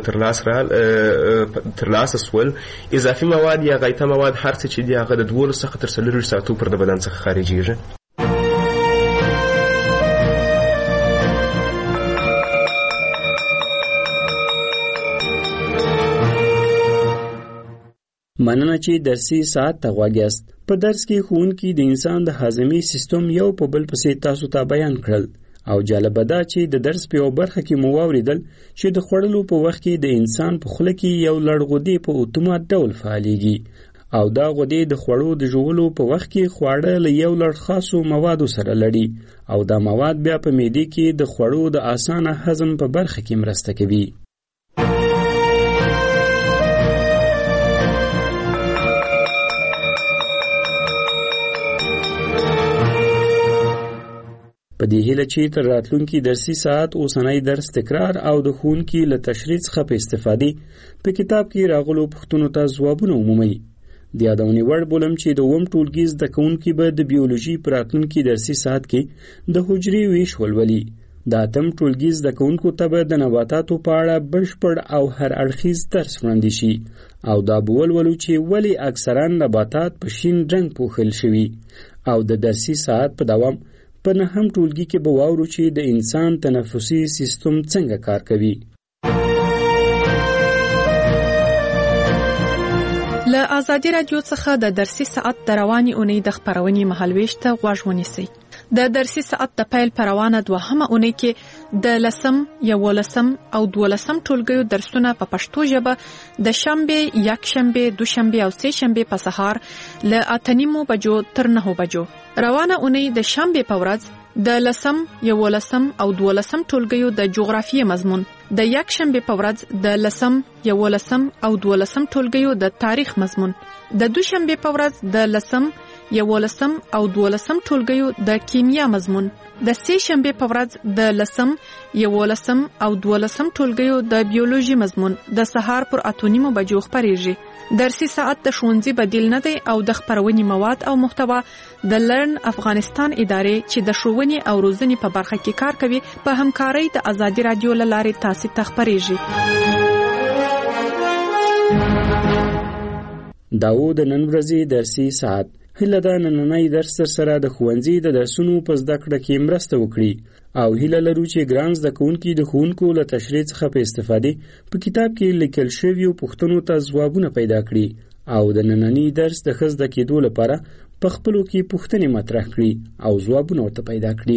ترلاسه سول، اضافي مواد یا غایطه مواد هر څه چې دي هغه د 12 څخه تر 24 ساعتو پر د بدن څخه خارجیږي. مننه چې درسي ساعت ته غوږ یاست. په درس کې ښوونکي د انسان د هاضمي سیستم یو په بل پسې تاسو ته بیان کړل او جالبه ده چې د درس په یو برخه کې مو واوریدل چې د خوړلو په وخت کې د انسان په خوله کې یو لړ غدې په اتومات ډول فعالیږي او دا غدې د خوړو د ژوولو په وخت کې خواړه له یو لړ خاصو موادو سره لړي او دا مواد بیا په معدې کې د خوړو د اسانه هضم په برخه کې مرسته کوي. په دې هیله چې تر راتلونکي درسي ساعت اوسنی درس تکرار او د ښوونکي له تشریح څخه په استفادې په کتاب کې راغلو پوښتنو ته ځوابونه ومومي. د یادونې وړ بولم چې د اووم ټولګي زده کوونکي به د بیولوژي په راتلونکي درسي ساعت کې د حجرې ویش ولولي. د اتم ټولګي زده کوونکو ته به د نباتاتو په اړه بشپړ او هر اړخیز درس وړاندې شي او دا به ولولو چې ولې اکثرا نباتات په شین رنګ پوښل شوي او د درسي ساعت په دوام په نهم ټولګي کې به واورو چې د انسان تنفسي سیستم څنګه کار کوي. له آزادي رادیو څخه د درسي ساعت د رواني اونۍ د خپرونې مهالويش ته غوږ ونیسئ. د درسي ساعت د پیل پر روانه دوهمه اونۍ کې د 10 11 او 12 ټولګیو درسونه په پښتو ژبه د شنبه، یکشنبه، دوشنبه او سه شنبه په سهار له 8:30 بجو تر 9 بجو. روانه اونۍ د شنبه په ورځ د 10 11 او 12 ټولګیو د جغرافیې مضمون، د یکشنبه په ورځ د 10 11 او 12 ټولګیو د تاریخ مضمون، د دوشنبه په ورځ د 10 11 او 12 ټولګیو د کیمیا مضمون، د سه شنبه په ورځ د 10 11 او 12 ټولګیو د بیولوژي مضمون د سهار پر 8:30 بجو خپریږي. درسي ساعت د ښوونځي بدیل نه دی او د خپرونې مواد او محتوا د لرن افغانستان ادارې چې د ښوونې او روزنې په برخه کې کار کوي په همکارۍ د آزادي رادیو له لارې تاسو ته خپریږي. داو د نن ورځې درسي ساعت هیله ده نننی درس سره د ښوونځي د درسونو په زده کړه کې مرسته وکړي او هیله لرو چې ګران زده کوونکي د ښوونکو له تشریح څخه په استفادې په کتاب کې لیکل شویو پوښتنو ته ځوابونه پیدا کړي او د نننی درس د ښه زده کېدو لپاره په خپلو کې پوښتنې مطرح کړي او ځوابونه ورته پیدا کړي.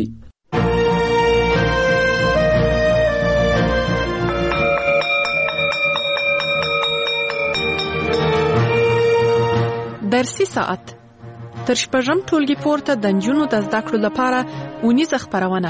درسي ساعت تر شپږم ټولګي پورته د نجونو د زده کړو لپاره اونیزه خپرونه.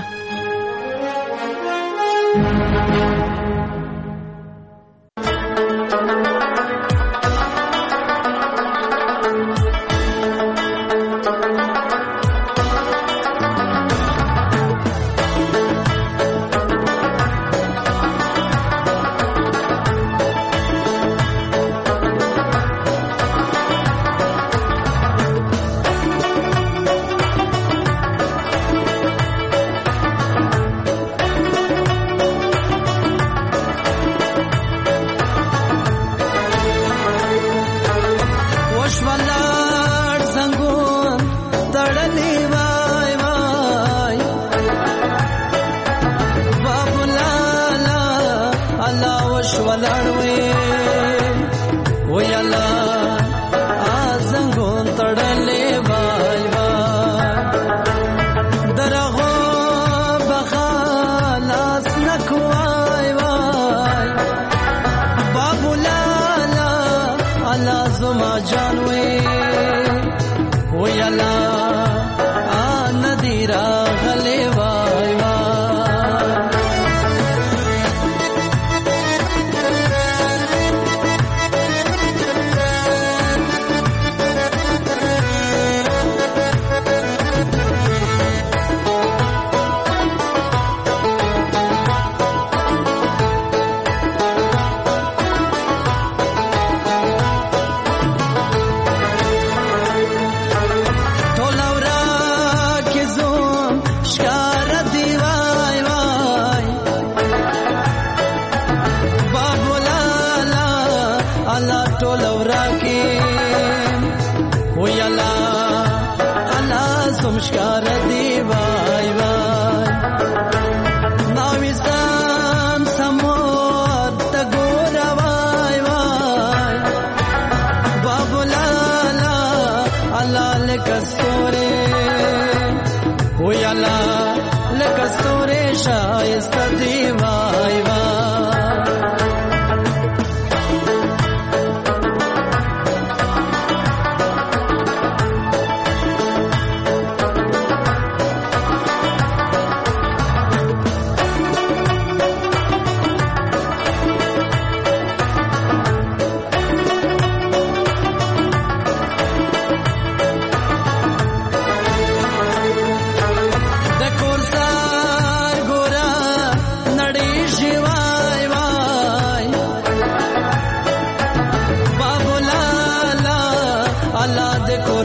د کورسا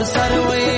پر سر وې